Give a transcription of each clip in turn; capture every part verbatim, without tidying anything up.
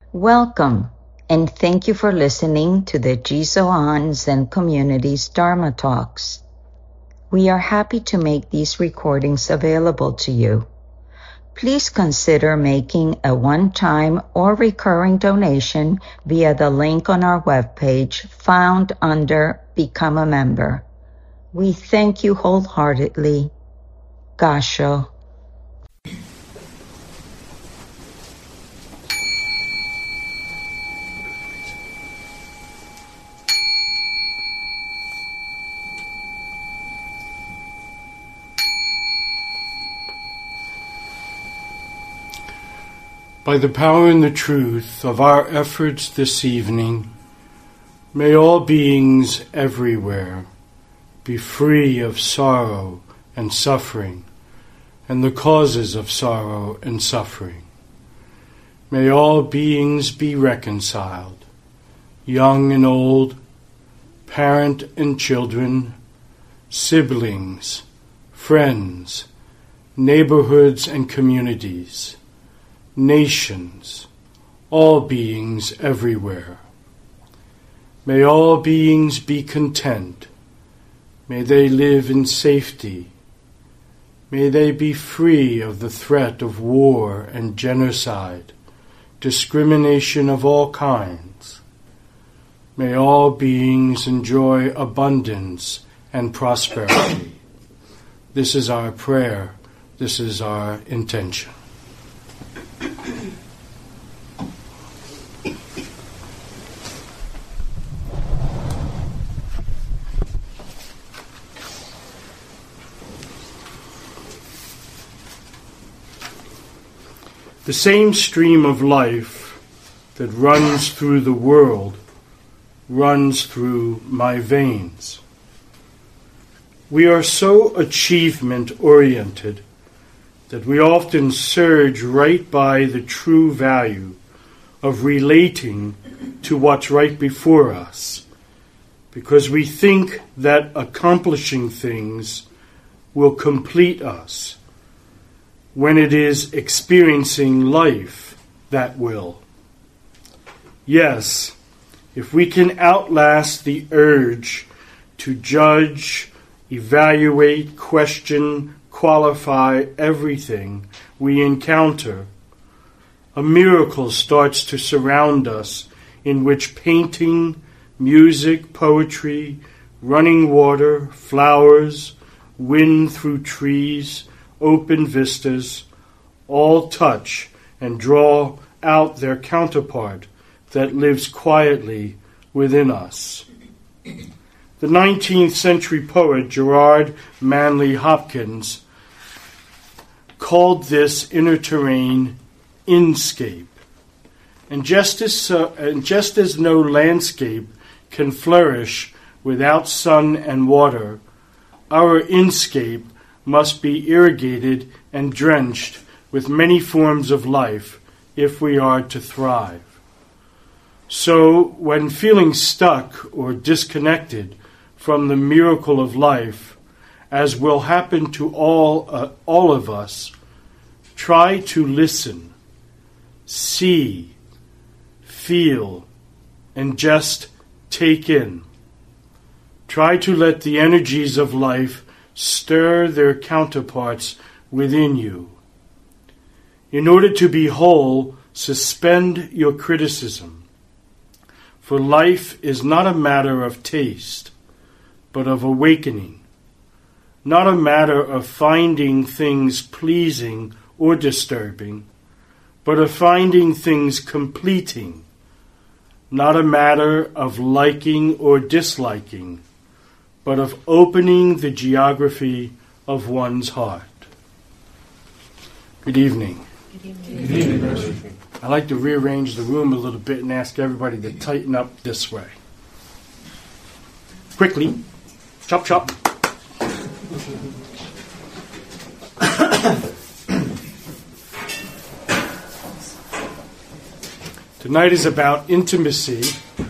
Welcome, and thank you for listening to the Jisoan Zen Community's Dharma Talks. We are happy to make these recordings available to you. Please consider making a one-time or recurring donation via the link on our webpage found under Become a Member. We thank you wholeheartedly. Gasho. By the power and the truth of our efforts this evening, may all beings everywhere be free of sorrow and suffering and the causes of sorrow and suffering. May all beings be reconciled, young and old, parent and children, siblings, friends, neighborhoods and communities, nations, all beings everywhere. May all beings be content. May they live in safety. May they be free of the threat of war and genocide, discrimination of all kinds. May all beings enjoy abundance and prosperity. This is our prayer. This is our intention. The same stream of life that runs through the world runs through my veins. We are so achievement-oriented that we often surge right by the true value of relating to what's right before us, because we think that accomplishing things will complete us, when it is experiencing life that will. Yes, if we can outlast the urge to judge, evaluate, question, qualify everything we encounter, a miracle starts to surround us in which painting, music, poetry, running water, flowers, wind through trees, open vistas, all touch and draw out their counterpart that lives quietly within us. The nineteenth century poet Gerard Manley Hopkins called this inner terrain inscape. And just as, uh, and just as no landscape can flourish without sun and water, our inscape must be irrigated and drenched with many forms of life if we are to thrive. So, when feeling stuck or disconnected from the miracle of life, as will happen to all, uh, all of us, try to listen, see, feel, and just take in. Try to let the energies of life stir their counterparts within you. In order to be whole, suspend your criticism. For life is not a matter of taste, but of awakening. Not a matter of finding things pleasing or disturbing, but of finding things completing. Not a matter of liking or disliking, but of opening the geography of one's heart. Good evening. Good evening. Good evening. I'd like to rearrange the room a little bit and ask everybody to tighten up this way. Quickly. Chop, chop. Tonight is about intimacy.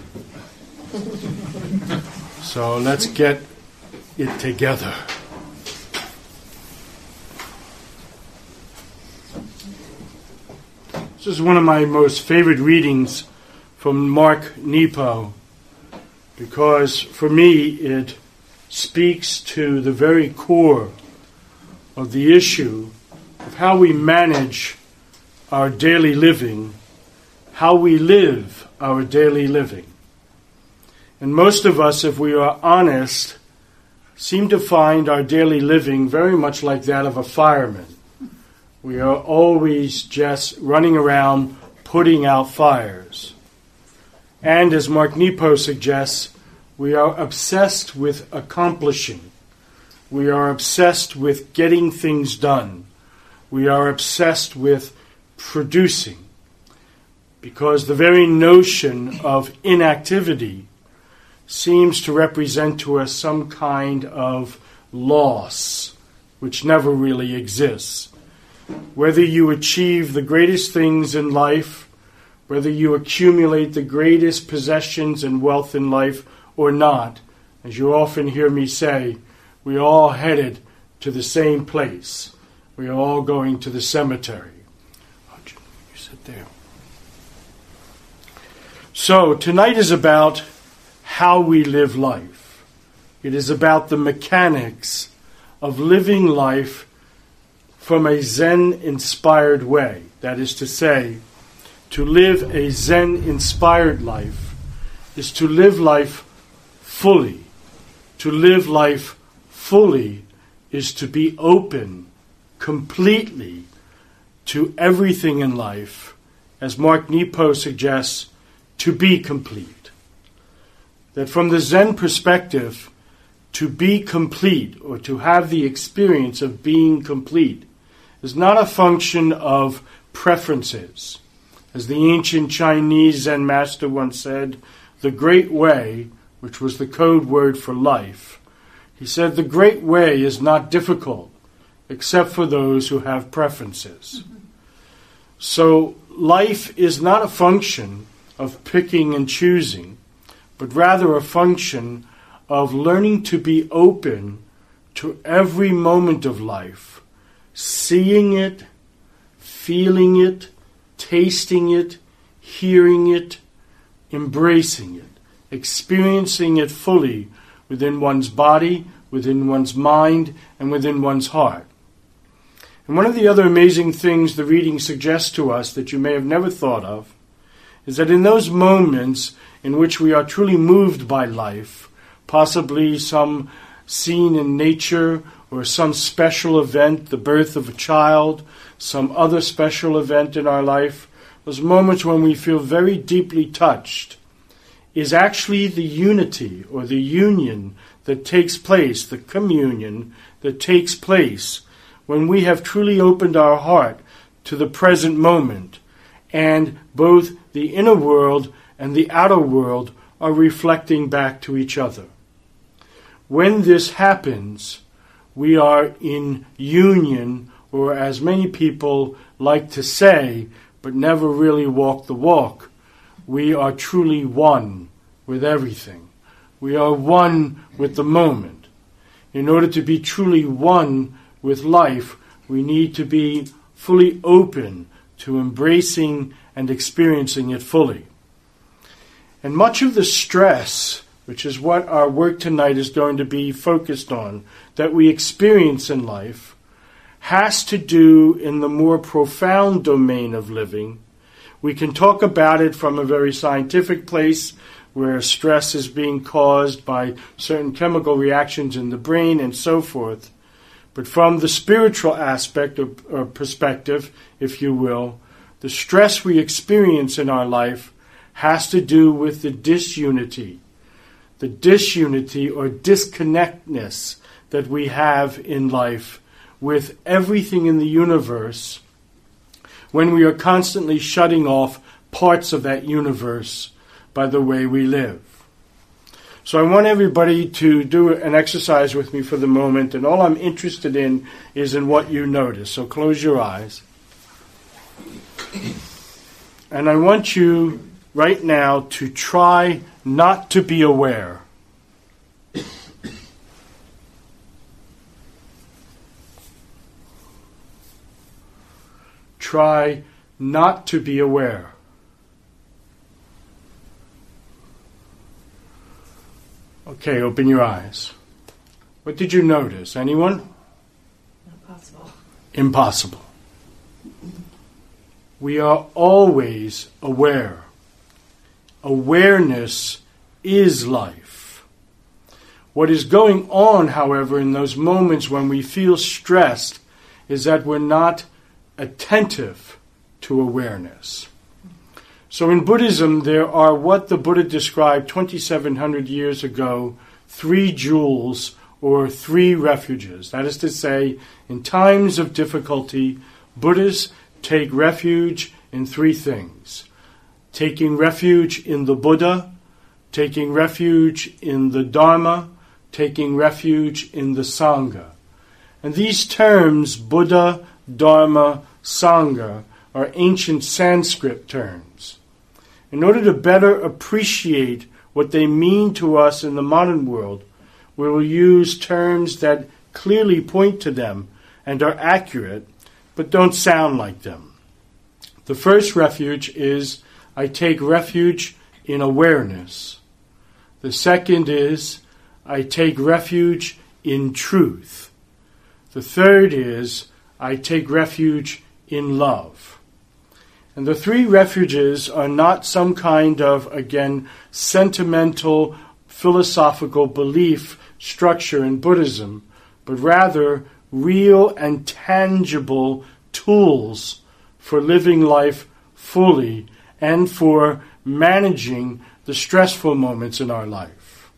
So let's get it together. is one of my most favorite readings from Mark Nepo, because for me it speaks to the very core of the issue of how we manage our daily living, how we live our daily living. And most of us, if we are honest, seem to find our daily living very much like that of a fireman. We are always just running around putting out fires. And as Mark Nepo suggests, we are obsessed with accomplishing. We are obsessed with getting things done. We are obsessed with producing. Because the very notion of inactivity seems to represent to us some kind of loss, which never really exists. Whether you achieve the greatest things in life, whether you accumulate the greatest possessions and wealth in life or not, as you often hear me say, we are all headed to the same place. We are all going to the cemetery. Oh, Jim, you sit there. So tonight is about how we live life. It is about the mechanics of living life from a Zen-inspired way. That is to say, to live a Zen-inspired life is to live life fully. To live life fully is to be open completely to everything in life, as Mark Nepo suggests, to be complete. That from the Zen perspective, to be complete or to have the experience of being complete is not a function of preferences. As the ancient Chinese Zen master once said, the Great Way, which was the code word for life, he said the Great Way is not difficult except for those who have preferences. Mm-hmm. So life is not a function of picking and choosing, but rather a function of learning to be open to every moment of life, seeing it, feeling it, tasting it, hearing it, embracing it, experiencing it fully within one's body, within one's mind, and within one's heart. And one of the other amazing things the reading suggests to us that you may have never thought of is that in those moments in which we are truly moved by life, possibly some scene in nature or some special event, the birth of a child, some other special event in our life, those moments when we feel very deeply touched, is actually the unity or the union that takes place, the communion that takes place when we have truly opened our heart to the present moment, and both the inner world and the outer world are reflecting back to each other. When this happens, we are in union, or as many people like to say, but never really walk the walk, we are truly one with everything. We are one with the moment. In order to be truly one with life, we need to be fully open to embracing and experiencing it fully. And much of the stress, which is what our work tonight is going to be focused on, that we experience in life, has to do in the more profound domain of living. We can talk about it from a very scientific place, where stress is being caused by certain chemical reactions in the brain and so forth. But from the spiritual aspect or, or perspective, if you will, the stress we experience in our life has to do with the disunity, the disunity or disconnectedness that we have in life with everything in the universe when we are constantly shutting off parts of that universe by the way we live. So I want everybody to do an exercise with me for the moment, and all I'm interested in is in what you notice. So close your eyes. And I want you right now to try not to be aware. Try not to be aware. Okay, open your eyes. What did you notice? Anyone? Impossible. Impossible. We are always aware. Awareness is life. What is going on, however, in those moments when we feel stressed is that we're not attentive to awareness. So in Buddhism, there are what the Buddha described twenty-seven hundred years ago, three jewels or three refuges. That is to say, in times of difficulty, Buddhists take refuge in three things. Taking refuge in the Buddha, taking refuge in the Dharma, taking refuge in the Sangha. And these terms, Buddha, Dharma, Sangha, are ancient Sanskrit terms. In order to better appreciate what they mean to us in the modern world, we will use terms that clearly point to them and are accurate, but don't sound like them. The first refuge is, I take refuge in awareness. The second is, I take refuge in truth. The third is, I take refuge in love. And the three refuges are not some kind of, again, sentimental, philosophical belief structure in Buddhism, but rather real and tangible tools for living life fully and for managing the stressful moments in our life.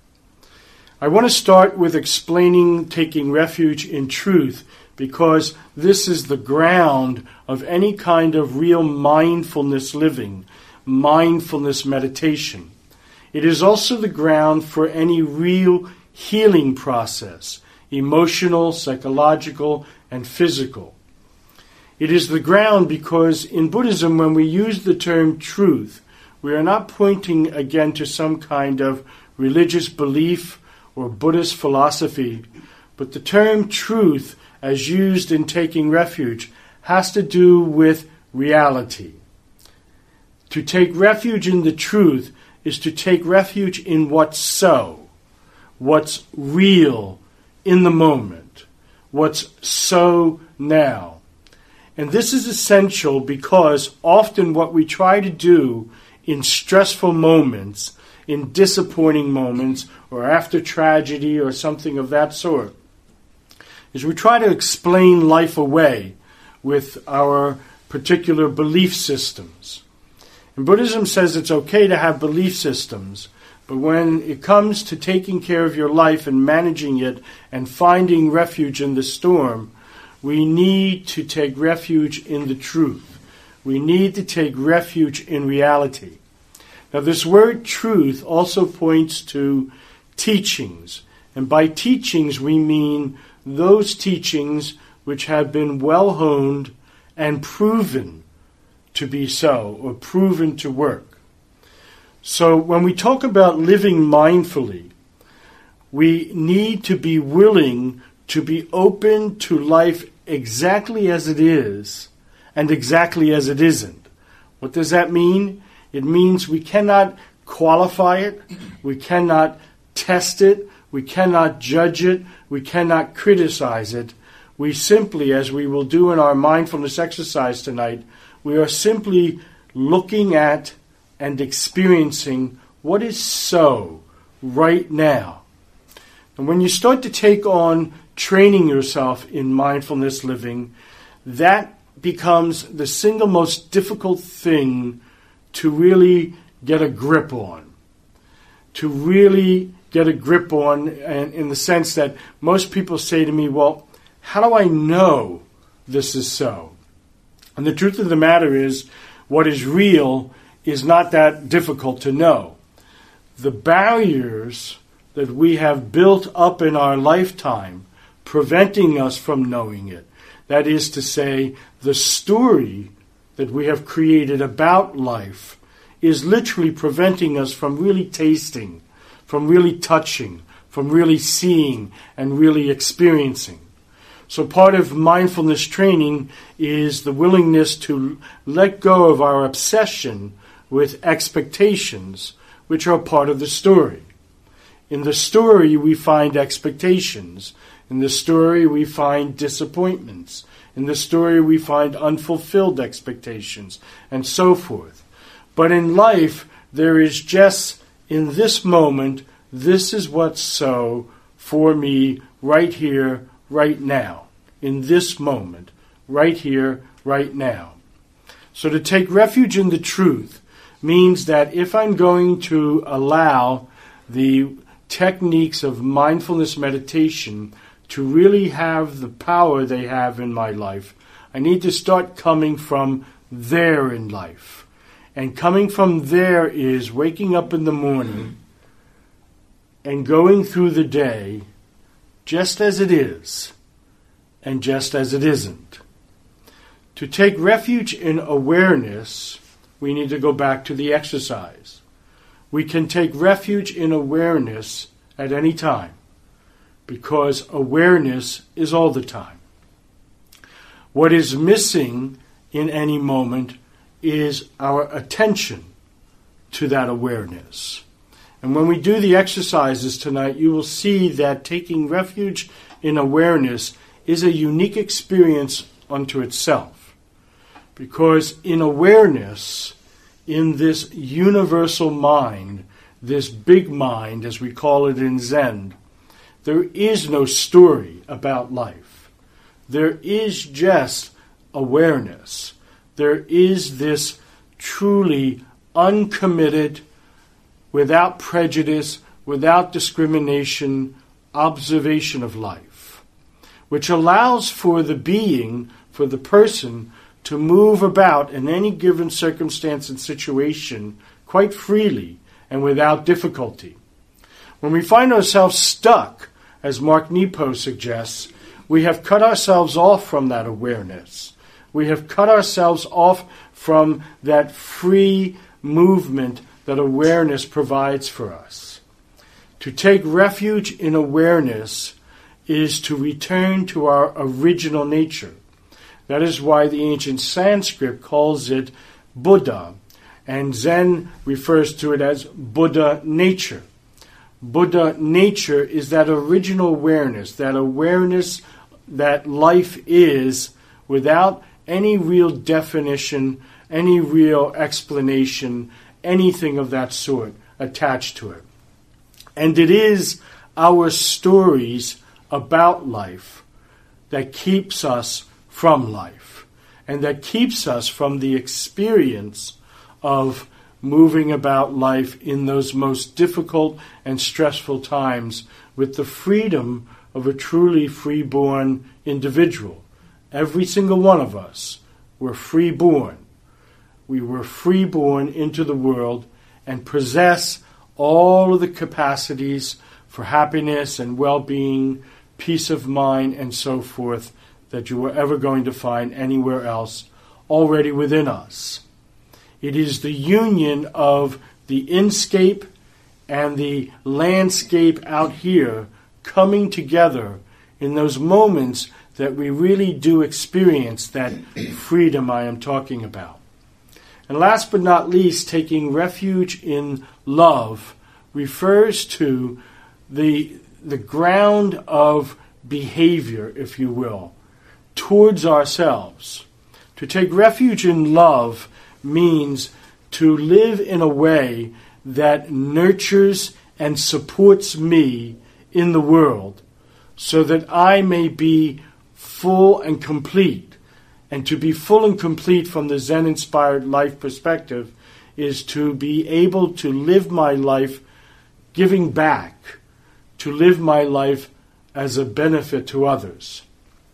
I want to start with explaining taking refuge in truth, because this is the ground of any kind of real mindfulness living, mindfulness meditation. It is also the ground for any real healing process, emotional, psychological, and physical. It is the ground because in Buddhism, when we use the term truth, we are not pointing again to some kind of religious belief or Buddhist philosophy, but the term truth, as used in taking refuge, has to do with reality. To take refuge in the truth is to take refuge in what's so, what's real in the moment, what's so now. And this is essential because often what we try to do in stressful moments, in disappointing moments, or after tragedy or something of that sort, is we try to explain life away with our particular belief systems. And Buddhism says it's okay to have belief systems, but when it comes to taking care of your life and managing it and finding refuge in the storm, we need to take refuge in the truth. We need to take refuge in reality. Now, this word truth also points to teachings. And by teachings, we mean those teachings which have been well honed and proven to be so, or proven to work. So when we talk about living mindfully, we need to be willing to be open to life exactly as it is and exactly as it isn't. What does that mean? It means we cannot qualify it, we cannot test it, we cannot judge it, we cannot criticize it. We simply, as we will do in our mindfulness exercise tonight, we are simply looking at and experiencing what is so right now. And when you start to take on training yourself in mindfulness living, that becomes the single most difficult thing to really get a grip on. To really get a grip on, and in the sense that most people say to me, well, how do I know this is so? And the truth of the matter is, what is real is not that difficult to know. The barriers that we have built up in our lifetime preventing us from knowing it, that is to say, the story that we have created about life is literally preventing us from really tasting, from really touching, from really seeing and really experiencing. So part of mindfulness training is the willingness to let go of our obsession with expectations, which are part of the story. In the story, we find expectations. In the story, we find disappointments. In the story, we find unfulfilled expectations, and so forth. But in life, there is just, in this moment, this is what's so for me right here, right now. In this moment, right here, right now. So to take refuge in the truth means that if I'm going to allow the techniques of mindfulness meditation to really have the power they have in my life, I need to start coming from there in life. And coming from there is waking up in the morning and going through the day just as it is and just as it isn't. To take refuge in awareness, we need to go back to the exercise. We can take refuge in awareness at any time, because awareness is all the time. What is missing in any moment is our attention to that awareness. And when we do the exercises tonight, you will see that taking refuge in awareness is a unique experience unto itself. Because in awareness, in this universal mind, this big mind, as we call it in Zen, there is no story about life. There is just awareness. There is this truly uncommitted, without prejudice, without discrimination, observation of life, which allows for the being, for the person, to move about in any given circumstance and situation quite freely and without difficulty. When we find ourselves stuck, as Mark Nepo suggests, we have cut ourselves off from that awareness. We have cut ourselves off from that free movement that awareness provides for us. To take refuge in awareness is to return to our original nature. That is why the ancient Sanskrit calls it Buddha, and Zen refers to it as Buddha nature. Buddha nature is that original awareness, that awareness that life is without any real definition, any real explanation, anything of that sort attached to it. And it is our stories about life that keeps us from life, and that keeps us from the experience of moving about life in those most difficult and stressful times with the freedom of a truly free-born individual. Every single one of us were free-born. We were free-born into the world and possess all of the capacities for happiness and well-being, peace of mind, and so forth that you were ever going to find anywhere else already within us. It is the union of the inscape and the landscape out here coming together in those moments that we really do experience that freedom I am talking about. And last but not least, taking refuge in love refers to the, the ground of behavior, if you will, towards ourselves. To take refuge in love means to live in a way that nurtures and supports me in the world so that I may be full and complete. And to be full and complete from the Zen-inspired life perspective is to be able to live my life giving back, to live my life as a benefit to others.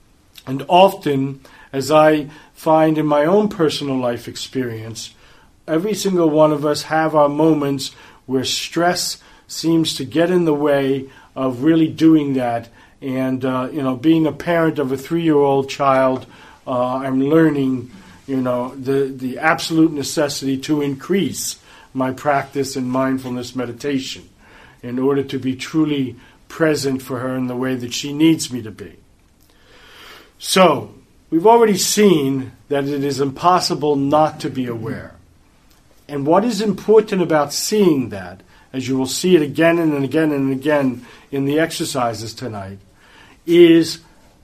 And often, as I find in my own personal life experience, every single one of us have our moments where stress seems to get in the way of really doing that. And, uh, you know, being a parent of a three-year-old child, uh, I'm learning, you know, the, the absolute necessity to increase my practice in mindfulness meditation in order to be truly present for her in the way that she needs me to be. So, we've already seen that it is impossible not to be aware. And what is important about seeing that, as you will see it again and again and again in the exercises tonight, is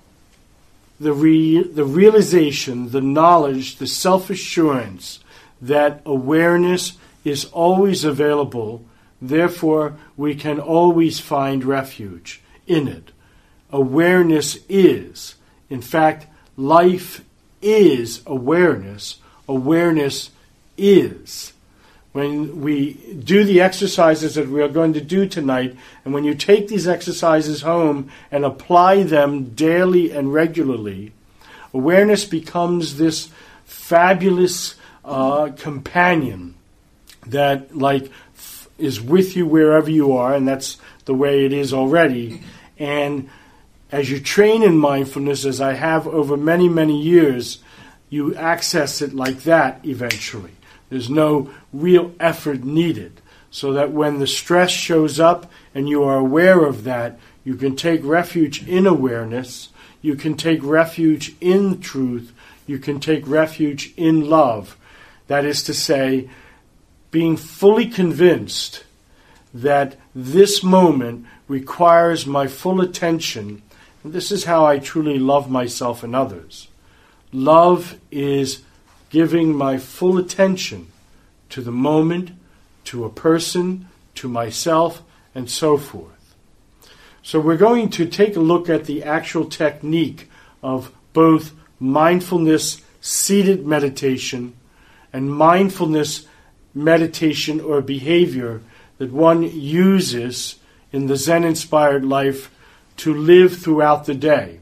the re- the realization, the knowledge, the self-assurance that awareness is always available, therefore we can always find refuge in it. Awareness is. In fact, life is awareness. Awareness is. When we do the exercises that we are going to do tonight, and when you take these exercises home and apply them daily and regularly, awareness becomes this fabulous uh, companion that, like, f- is with you wherever you are, and that's the way it is already. And as you train in mindfulness, as I have over many, many years, you access it like that eventually. There's no real effort needed, so that when the stress shows up and you are aware of that, you can take refuge in awareness, you can take refuge in truth, you can take refuge in love. That is to say, being fully convinced that this moment requires my full attention. And this is how I truly love myself and others. Love is giving my full attention to the moment, to a person, to myself, and so forth. So we're going to take a look at the actual technique of both mindfulness seated meditation and mindfulness meditation or behavior that one uses in the Zen-inspired life to live throughout the day.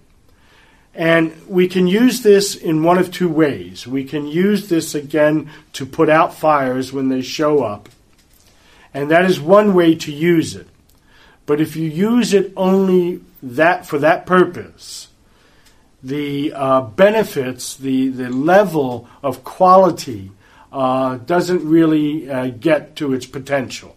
And we can use this in one of two ways. We can use this again to put out fires when they show up. And that is one way to use it. But if you use it only that for that purpose, the uh, benefits, the, the level of quality uh, doesn't really uh, get to its potential.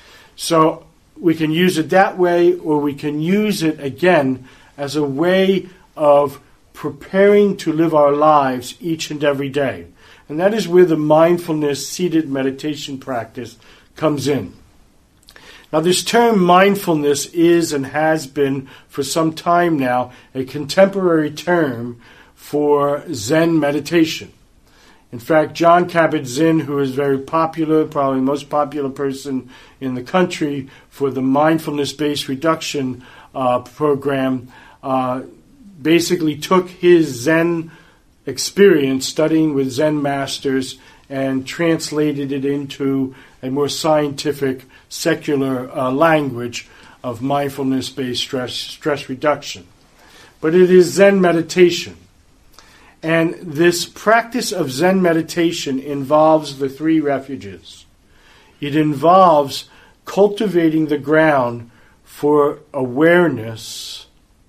So we can use it that way, or we can use it again as a way of preparing to live our lives each and every day. And that is where the mindfulness seated meditation practice comes in. Now, this term mindfulness is and has been for some time now a contemporary term for Zen meditation. In fact, Jon Kabat-Zinn, who is very popular, probably the most popular person in the country for the mindfulness-based reduction uh, program, uh, basically took his Zen experience studying with Zen masters and translated it into a more scientific, secular uh, language of mindfulness-based stress, stress reduction. But it is Zen meditation. And this practice of Zen meditation involves the three refuges. It involves cultivating the ground for awareness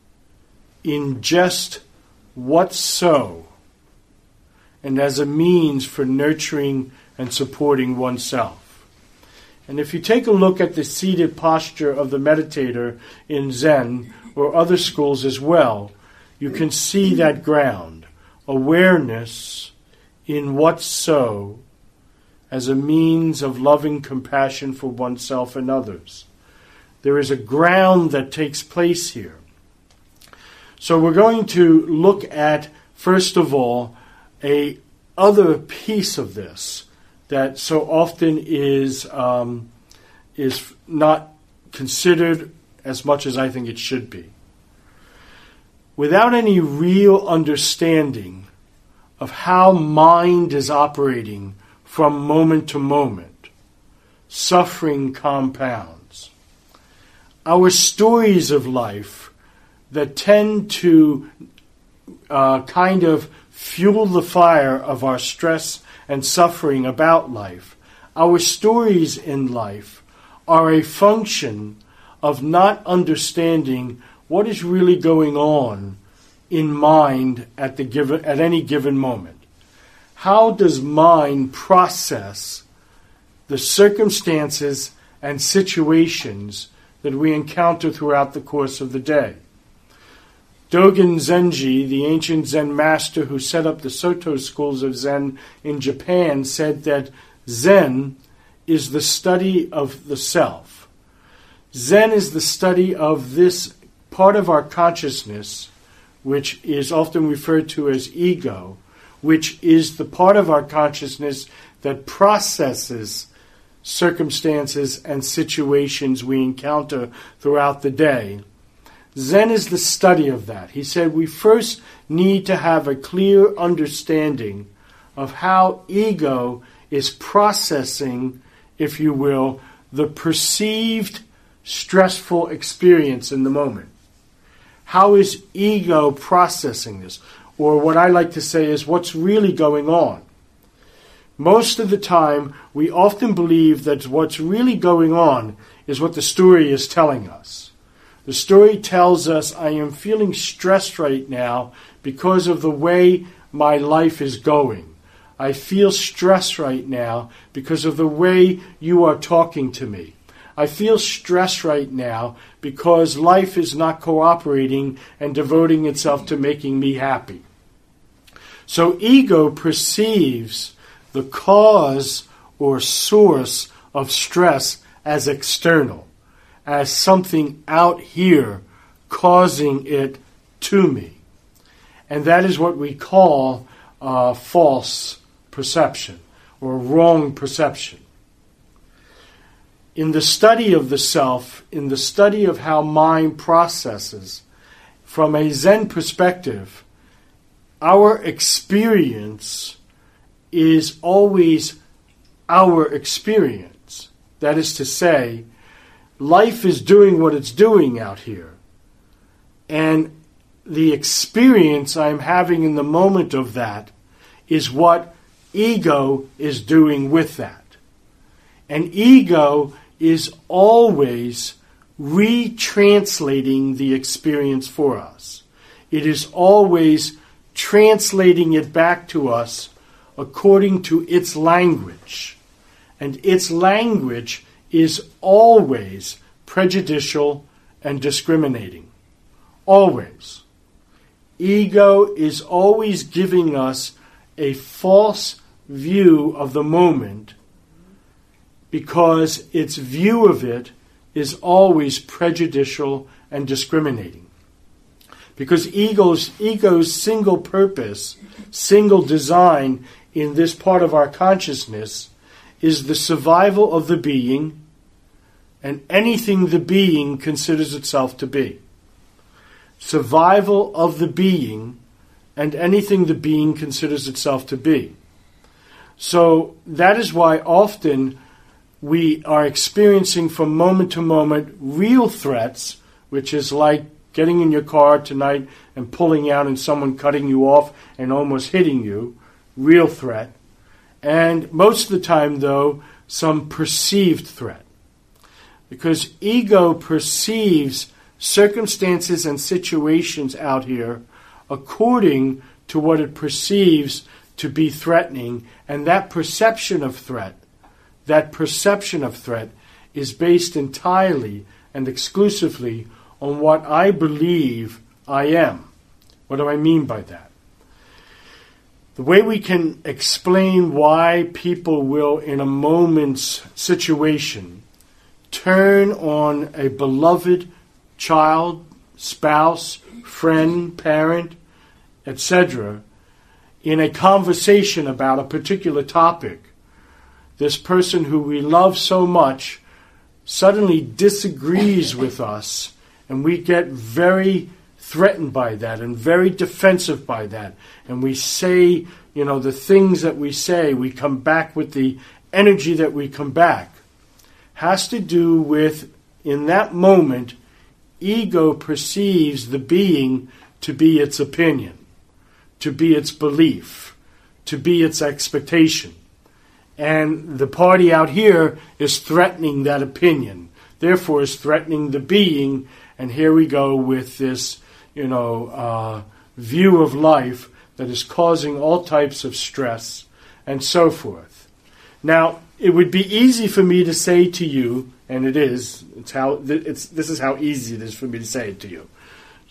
in just what's so, and as a means for nurturing and supporting oneself. And if you take a look at the seated posture of the meditator in Zen or other schools as well, you can see that ground. Awareness in what's so as a means of loving compassion for oneself and others. There is a ground that takes place here. So we're going to look at, first of all, a other piece of this that so often is um, is not considered as much as I think it should be. Without any real understanding of how mind is operating from moment to moment, suffering compounds. Our stories of life that tend to uh, kind of fuel the fire of our stress and suffering about life. Our stories in life are a function of not understanding what is really going on in mind at the given at any given moment. How does mind process the circumstances and situations that we encounter throughout the course of the day? Dogen Zenji, the ancient Zen master who set up the Soto schools of Zen in Japan, said that Zen is the study of the self. Zen is the study of this part of our consciousness, which is often referred to as ego, which is the part of our consciousness that processes circumstances and situations we encounter throughout the day. Zen is the study of that. He said we first need to have a clear understanding of how ego is processing, if you will, the perceived stressful experience in the moment. How is ego processing this? Or what I like to say is what's really going on. Most of the time, we often believe that what's really going on is what the story is telling us. The story tells us I am feeling stressed right now because of the way my life is going. I feel stressed right now because of the way you are talking to me. I feel stressed right now because life is not cooperating and devoting itself to making me happy. So ego perceives the cause or source of stress as external, as something out here causing it to me. And that is what we call uh, false perception or wrong perception. In the study of the self, in the study of how mind processes, from a Zen perspective, our experience is always our experience. That is to say, life is doing what it's doing out here. And the experience I'm having in the moment of that is what ego is doing with that. And ego is always retranslating the experience for us. It is always translating it back to us according to its language. And its language is always prejudicial and discriminating. Always. Ego is always giving us a false view of the moment because its view of it is always prejudicial and discriminating. Because ego's, ego's single purpose, single design in this part of our consciousness is the survival of the being and anything the being considers itself to be. Survival of the being and anything the being considers itself to be. So that is why often we are experiencing from moment to moment real threats, which is like getting in your car tonight and pulling out and someone cutting you off and almost hitting you, real threat. And most of the time, though, some perceived threat. Because ego perceives circumstances and situations out here according to what it perceives to be threatening, and that perception of threat, that perception of threat is based entirely and exclusively on what I believe I am. What do I mean by that? The way we can explain why people will, in a moment's situation, turn on a beloved child, spouse, friend, parent, et cetera, in a conversation about a particular topic, this person who we love so much suddenly disagrees with us, and we get very threatened by that and very defensive by that. And we say, you know, the things that we say, we come back with the energy that we come back, has to do with, in that moment, ego perceives the being to be its opinion, to be its belief, to be its expectation. And the party out here is threatening that opinion, therefore is threatening the being, and here we go with this, you know, uh, view of life that is causing all types of stress and so forth. Now, it would be easy for me to say to you, and it is, it's how it's this is how easy it is for me to say it to you.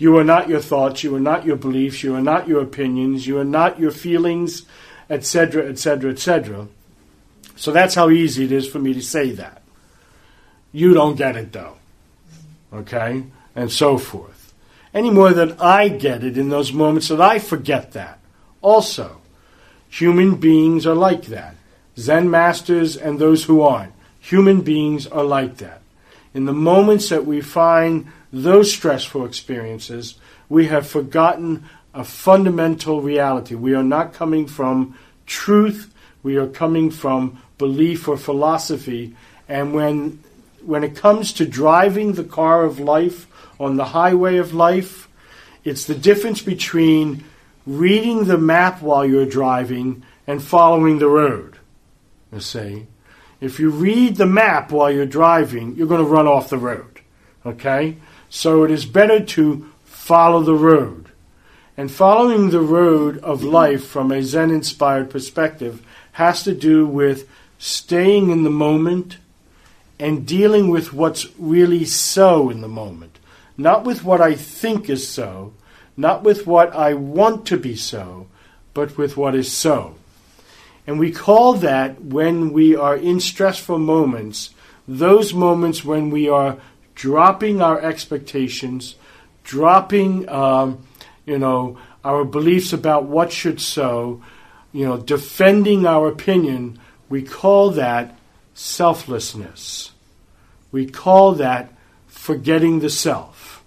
You are not your thoughts, you are not your beliefs, you are not your opinions, you are not your feelings, et cetera, et cetera, et cetera. So that's how easy it is for me to say that. You don't get it though. Okay? And so forth. Any more than I get it in those moments that I forget that. Also, human beings are like that. Zen masters and those who aren't. Human beings are like that. In the moments that we find those stressful experiences, we have forgotten a fundamental reality. We are not coming from truth. We are coming from belief or philosophy. And when when it comes to driving the car of life on the highway of life, it's the difference between reading the map while you're driving and following the road. You see, if you read the map while you're driving, you're going to run off the road. Okay? So it is better to follow the road. And following the road of life from a Zen-inspired perspective has to do with staying in the moment and dealing with what's really so in the moment. Not with what I think is so, not with what I want to be so, but with what is so. And we call that, when we are in stressful moments, those moments when we are dropping our expectations, dropping, um, you know, our beliefs about what should so, you know, defending our opinion, we call that selflessness. We call that forgetting the self.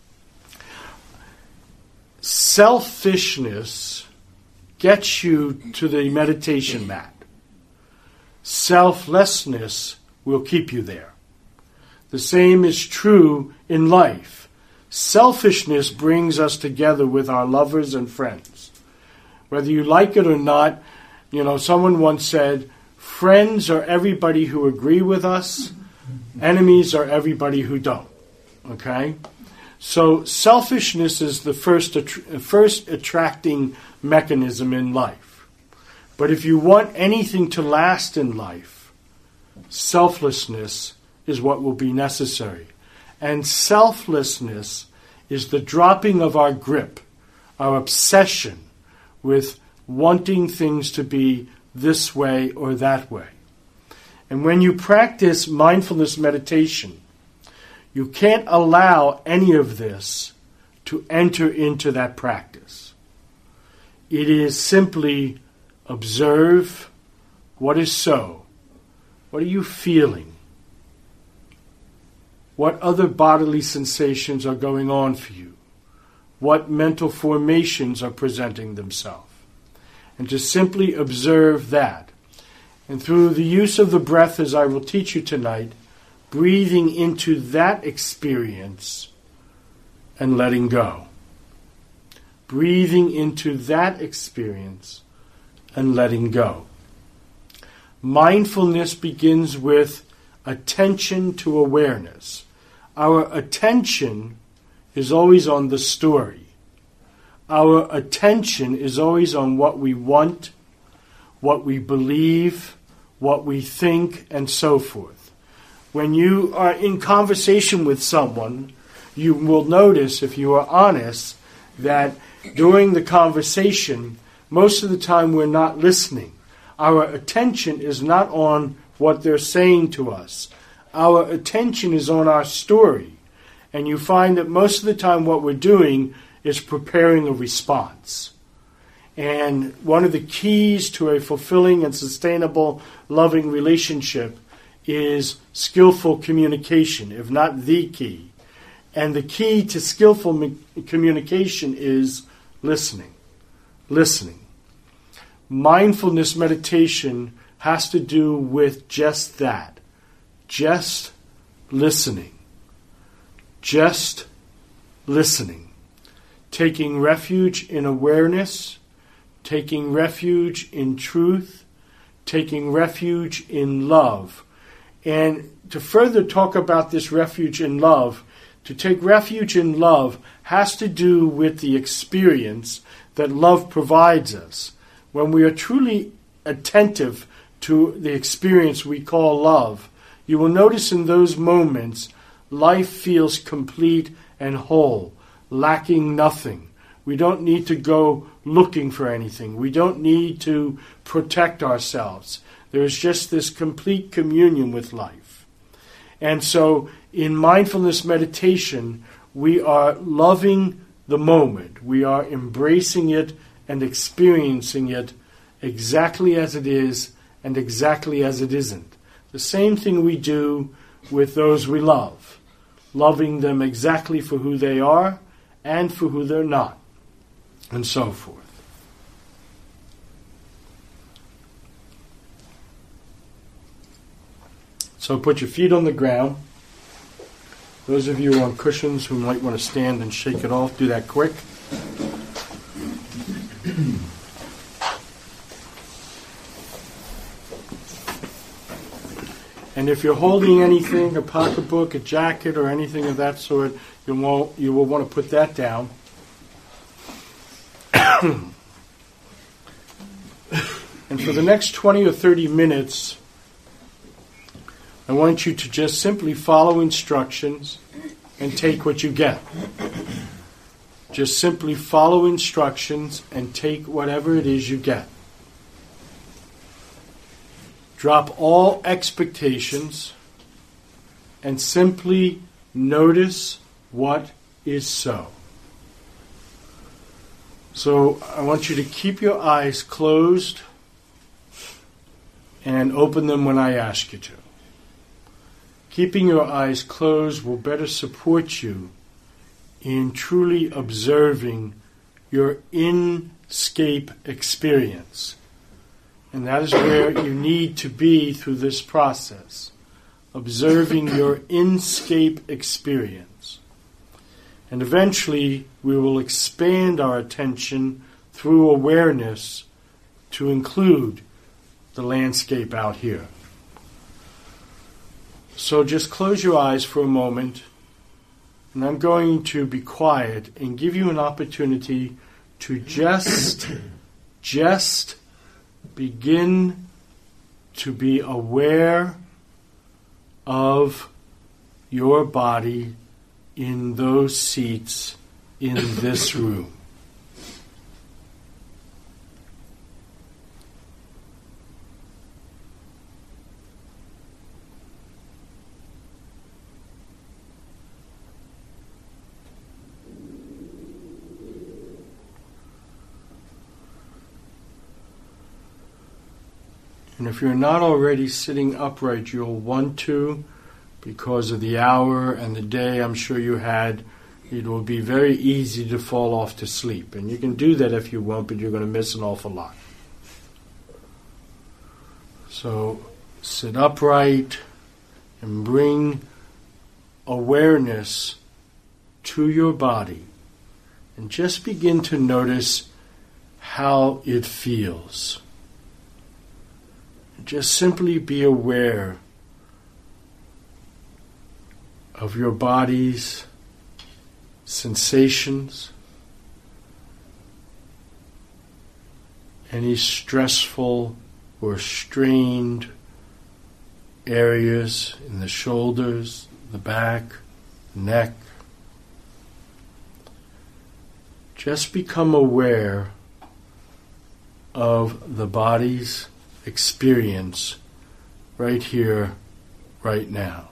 Selfishness gets you to the meditation mat. Selflessness will keep you there. The same is true in life. Selfishness brings us together with our lovers and friends. Whether you like it or not, you know, someone once said, friends are everybody who agree with us, enemies are everybody who don't. Okay? So selfishness is the first attr- first attracting mechanism in life. But if you want anything to last in life, selflessness is what will be necessary. And selflessness is the dropping of our grip, our obsession with wanting things to be this way or that way. And when you practice mindfulness meditation, you can't allow any of this to enter into that practice. It is simply observe what is so. What are you feeling? What other bodily sensations are going on for you? What mental formations are presenting themselves? And to simply observe that. And through the use of the breath, as I will teach you tonight, breathing into that experience and letting go. Breathing into that experience and letting go. Mindfulness begins with attention to awareness. Our attention is always on the story. Our attention is always on what we want, what we believe, what we think, and so forth. When you are in conversation with someone, you will notice, if you are honest, that during the conversation, most of the time we're not listening. Our attention is not on what they're saying to us. Our attention is on our story. And you find that most of the time what we're doing is preparing a response. And one of the keys to a fulfilling and sustainable, loving relationship is skillful communication, if not the key. And the key to skillful me- communication is listening. Listening. Mindfulness meditation has to do with just that. Just listening. Just listening. Taking refuge in awareness, taking refuge in truth, taking refuge in love. And to further talk about this refuge in love, to take refuge in love has to do with the experience that love provides us. When we are truly attentive to the experience we call love, you will notice in those moments life feels complete and whole. lacking nothing. We don't need to go looking for anything. We don't need to protect ourselves. There is just this complete communion with life. And so in mindfulness meditation, we are loving the moment. We are embracing it and experiencing it exactly as it is and exactly as it isn't. The same thing we do with those we love, loving them exactly for who they are and for who they're not, and so forth. So put your feet on the ground. Those of you on cushions who might want to stand and shake it off, do that quick. And if you're holding anything, a pocketbook, a jacket, or anything of that sort, you will, you will want to put that down. And for the next twenty or thirty minutes, I want you to just simply follow instructions and take what you get. Just simply follow instructions and take whatever it is you get. Drop all expectations and simply notice what is so. So I want you to keep your eyes closed and open them when I ask you to. Keeping your eyes closed will better support you in truly observing your inscape experience. And that is where you need to be through this process, observing your inscape experience. And eventually we will expand our attention through awareness to include the landscape out here. So just close your eyes for a moment, and I'm going to be quiet and give you an opportunity to just, just begin to be aware of your body in those seats in this room. And if you're not already sitting upright, you'll want to, because of the hour and the day I'm sure you had. It will be very easy to fall off to sleep. And you can do that if you want, but you're going to miss an awful lot. So sit upright and bring awareness to your body. And just begin to notice how it feels. Just simply be aware of your body's sensations, any stressful or strained areas in the shoulders, the back, neck. Just become aware of the body's experience right here, right now.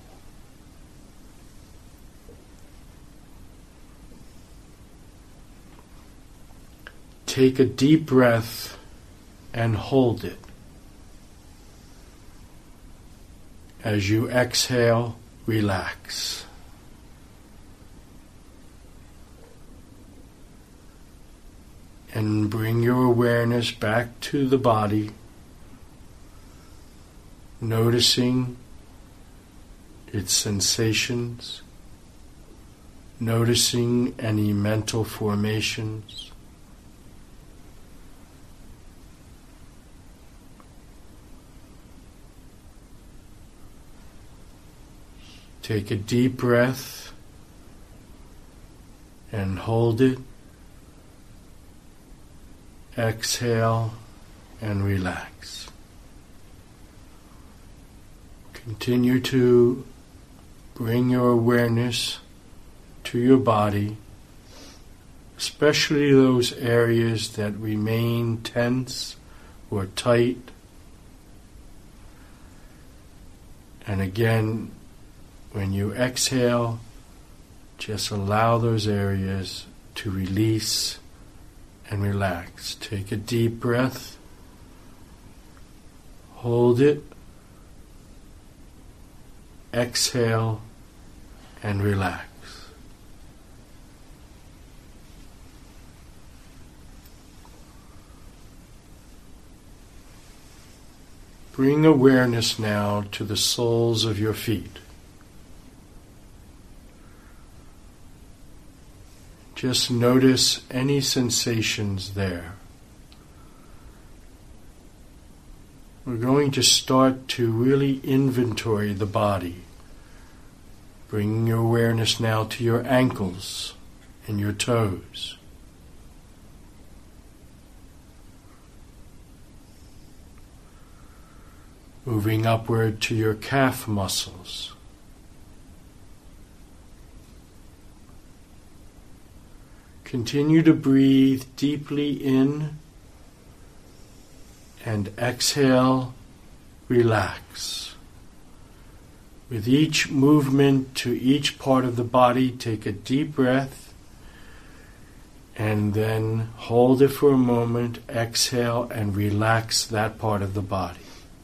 Take a deep breath and hold it. As you exhale, relax. And bring your awareness back to the body, noticing its sensations, noticing any mental formations. Take a deep breath and hold it. Exhale and relax. Continue to bring your awareness to your body especially those areas that remain tense or tight. And again, when you exhale, just allow those areas to release and relax. Take a deep breath. Hold it. Exhale and relax. Bring awareness now to the soles of your feet. Just notice any sensations there. We're going to start to really inventory the body. Bringing your awareness now to your ankles and your toes. Moving upward to your calf muscles. Continue to breathe deeply in and exhale, relax. With each movement to each part of the body, take a deep breath and then hold it for a moment, exhale and relax that part of the body.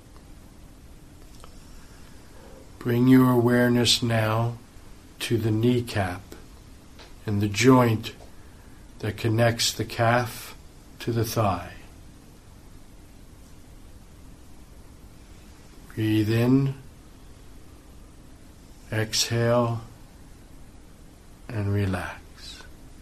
Bring your awareness now to the kneecap and the joint that connects the calf to the thigh. Breathe in, exhale, and relax.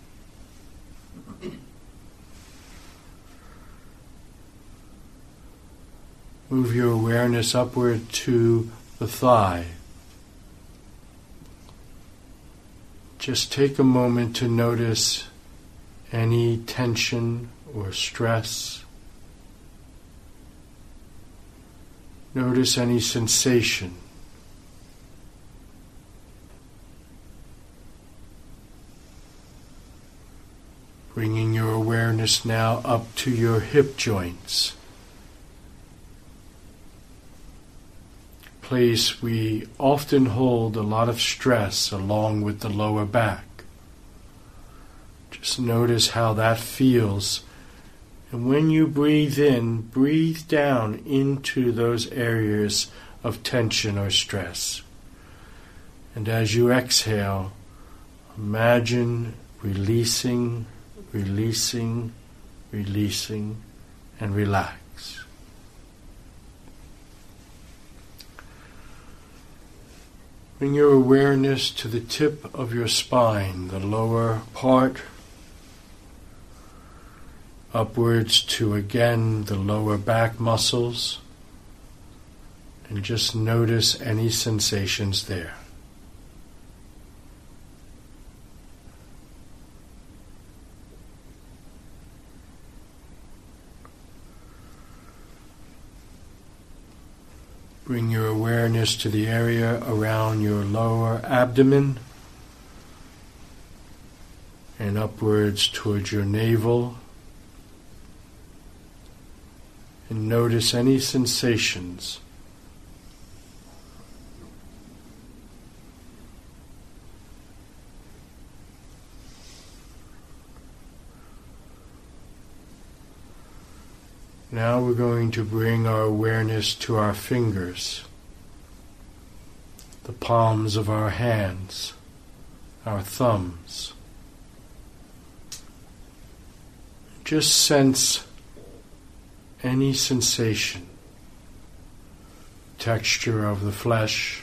Move your awareness upward to the thigh. Just take a moment to notice any tension or stress. Notice any sensation. Bringing your awareness now up to your hip joints. Place we often hold a lot of stress along with the lower back. Just notice how that feels. And when you breathe in, breathe down into those areas of tension or stress. And as you exhale, imagine releasing, releasing, releasing, and relax. Bring your awareness to the tip of your spine, the lower part, upwards to again the lower back muscles, and just notice any sensations there. Bring your awareness to the area around your lower abdomen and upwards towards your navel. And notice any sensations. Now we're going to bring our awareness to our fingers, the palms of our hands, our thumbs. Just sense any sensation, texture of the flesh,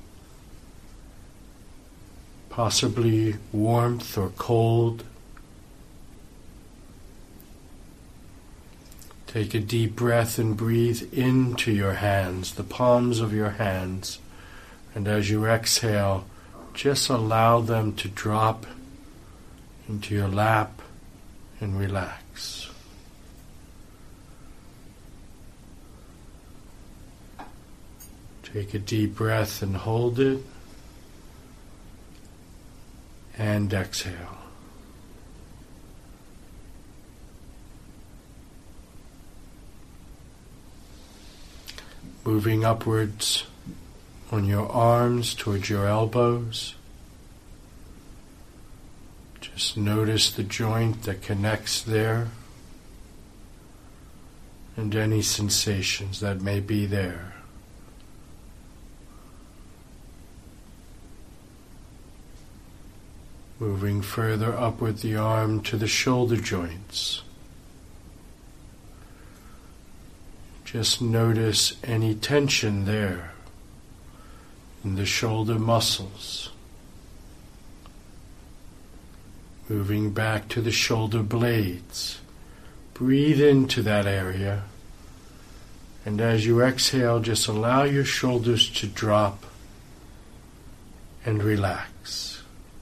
possibly warmth or cold. Take a deep breath and breathe into your hands, the palms of your hands, and as you exhale, just allow them to drop into your lap and relax. Take a deep breath and hold it, and exhale. moving upwards on your arms towards your elbows. Just notice the joint that connects there and any sensations that may be there. Moving further up with the arm to the shoulder joints. Just notice any tension there in the shoulder muscles. Moving back to the shoulder blades. Breathe into that area, and as you exhale, just allow your shoulders to drop and relax.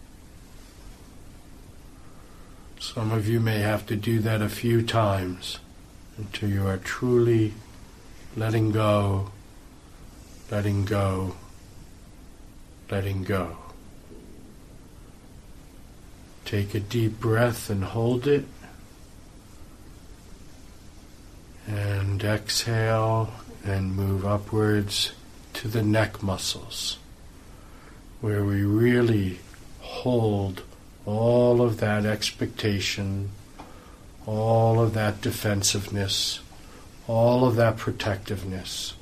Some of you may have to do that a few times until you are truly letting go, letting go, letting go. Take a deep breath and hold it. And exhale and move upwards to the neck muscles, where we really hold all of that expectation, all of that defensiveness, all of that protectiveness.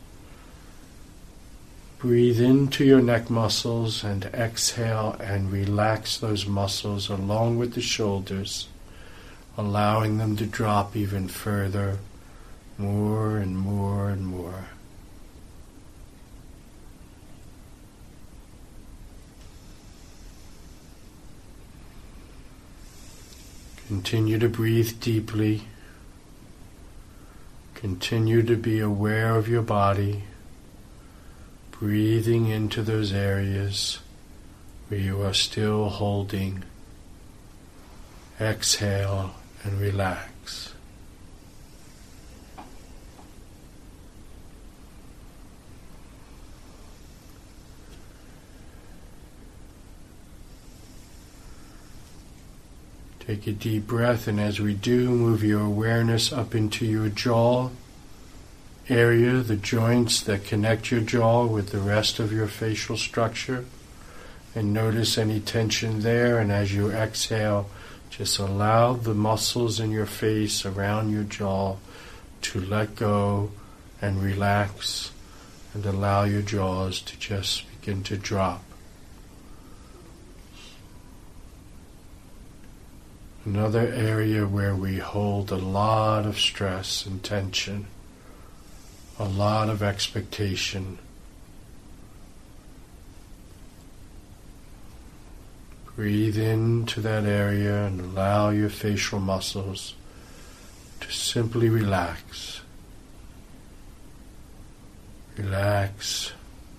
Breathe into your neck muscles and exhale and relax those muscles along with the shoulders, allowing them to drop even further, more and more and more. Continue to breathe deeply. Continue to be aware of your body, breathing into those areas where you are still holding. Exhale and relax. Take a deep breath, and as we do, move your awareness up into your jaw area, the joints that connect your jaw with the rest of your facial structure, and notice any tension there. And as you exhale, just allow the muscles in your face around your jaw to let go and relax, and allow your jaws to just begin to drop. Another area where we hold a lot of stress and tension, a lot of expectation. Breathe into that area and allow your facial muscles to simply relax. Relax.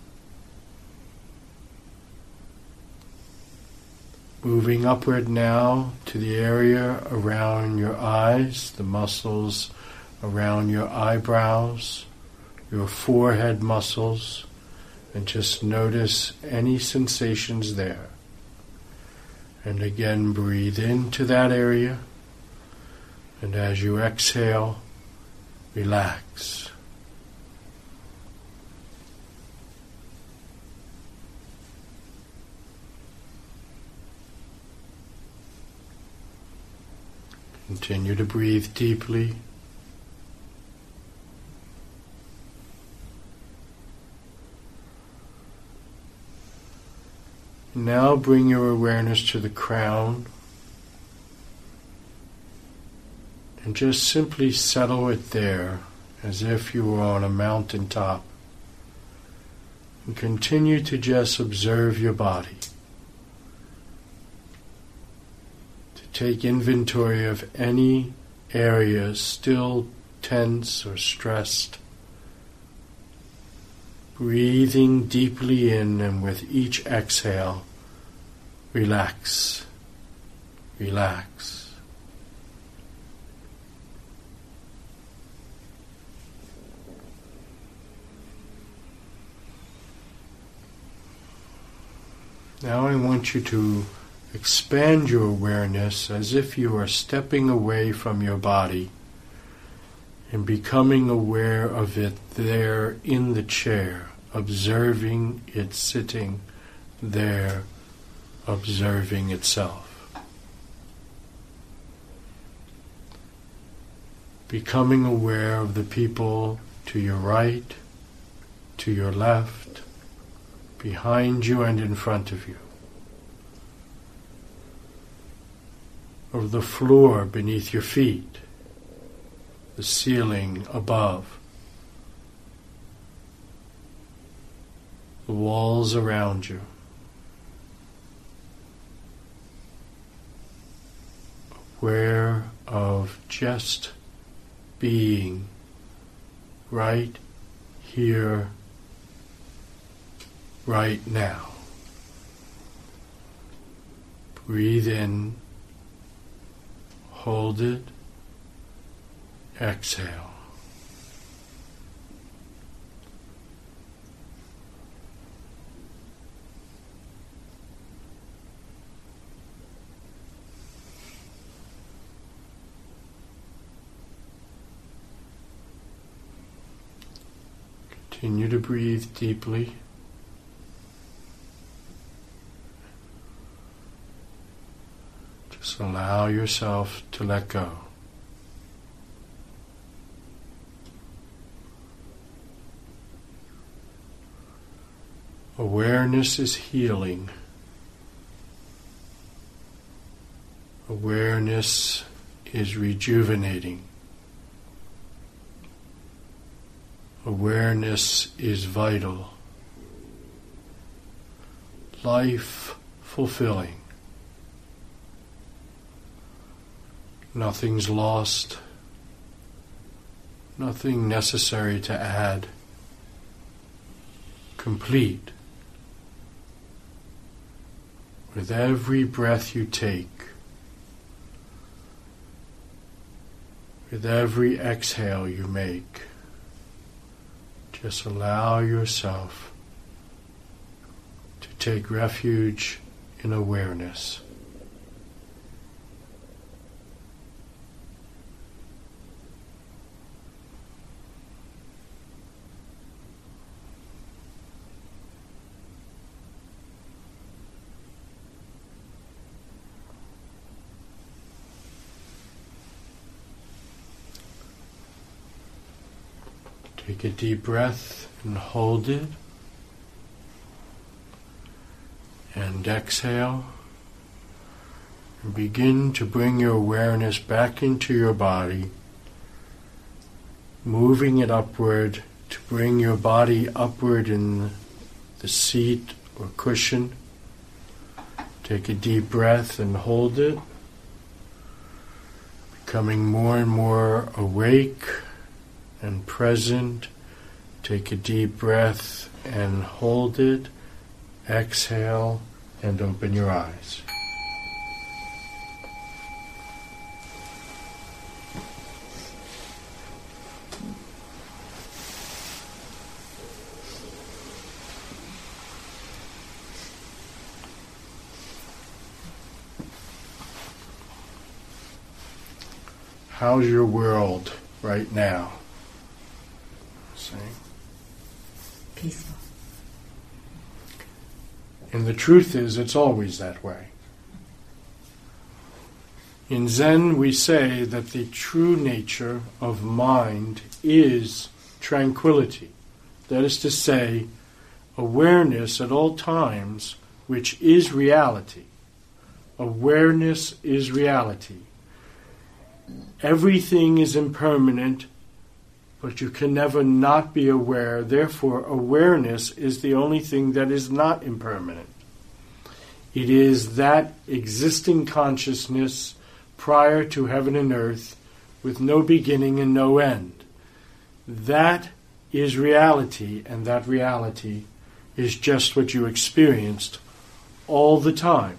Moving upward now to the area around your eyes, the muscles around your eyebrows, your forehead muscles, and just notice any sensations there. And again, breathe into that area, and as you exhale, relax. Continue to breathe deeply. Now bring your awareness to the crown and just simply settle it there as if you were on a mountaintop. And continue to just observe your body. Take inventory of any areas still tense or stressed. Breathing deeply in, and with each exhale, relax, relax. Now I want you to expand your awareness as if you are stepping away from your body and becoming aware of it there in the chair, observing it sitting there, observing itself. Becoming aware of the people to your right, to your left, behind you and in front of you. Of the floor beneath your feet, the ceiling above, the walls around you. Aware of just being right here, right now. Breathe in, hold it, exhale. Continue to breathe deeply. Just allow yourself to let go. Awareness is healing. Awareness is rejuvenating. Awareness is vital. Life fulfilling. Nothing's lost. Nothing necessary to add. Complete. With every breath you take, with every exhale you make, just allow yourself to take refuge in awareness. Take a deep breath and hold it. And exhale. And begin to bring your awareness back into your body, moving it upward to bring your body upward in the seat or cushion. Take a deep breath and hold it, becoming more and more awake and present. Take a deep breath and hold it. Exhale and open your eyes. How's your world right now? See? Peaceful. And the truth is, it's always that way. In Zen, we say that the true nature of mind is tranquility. That is to say, awareness at all times, which is reality. Awareness is reality. Everything is impermanent, but you can never not be aware. Therefore, awareness is the only thing that is not impermanent. It is that existing consciousness prior to heaven and earth with no beginning and no end. That is reality, and that reality is just what you experienced all the time.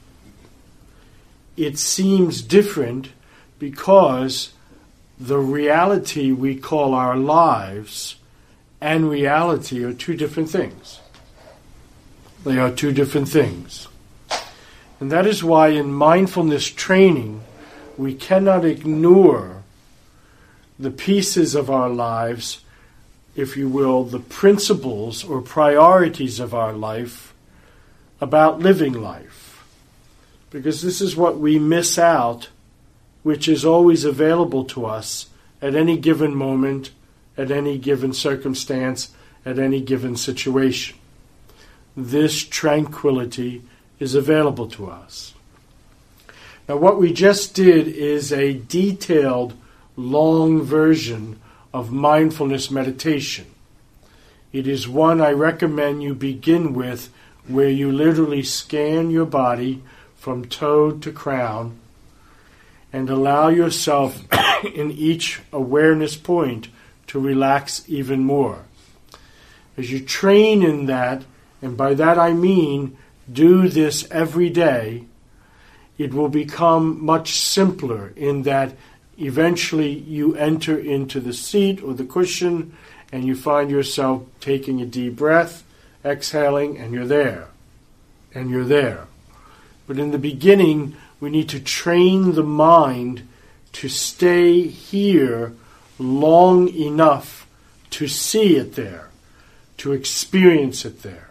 It seems different because the reality we call our lives and reality are two different things. They are two different things. And that is why in mindfulness training, we cannot ignore the pieces of our lives, if you will, the principles or priorities of our life about living life. Because this is what we miss out, which is always available to us at any given moment, at any given circumstance, at any given situation. This tranquility is available to us. Now, what we just did is a detailed, long version of mindfulness meditation. It is one I recommend you begin with, where you literally scan your body from toe to crown and allow yourself in each awareness point to relax even more. As you train in that, and by that I mean do this every day, it will become much simpler in that eventually you enter into the seat or the cushion and you find yourself taking a deep breath, exhaling, and you're there. And you're there. But in the beginning, we need to train the mind to stay here long enough to see it there, to experience it there.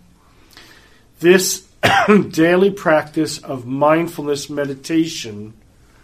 This daily practice of mindfulness meditation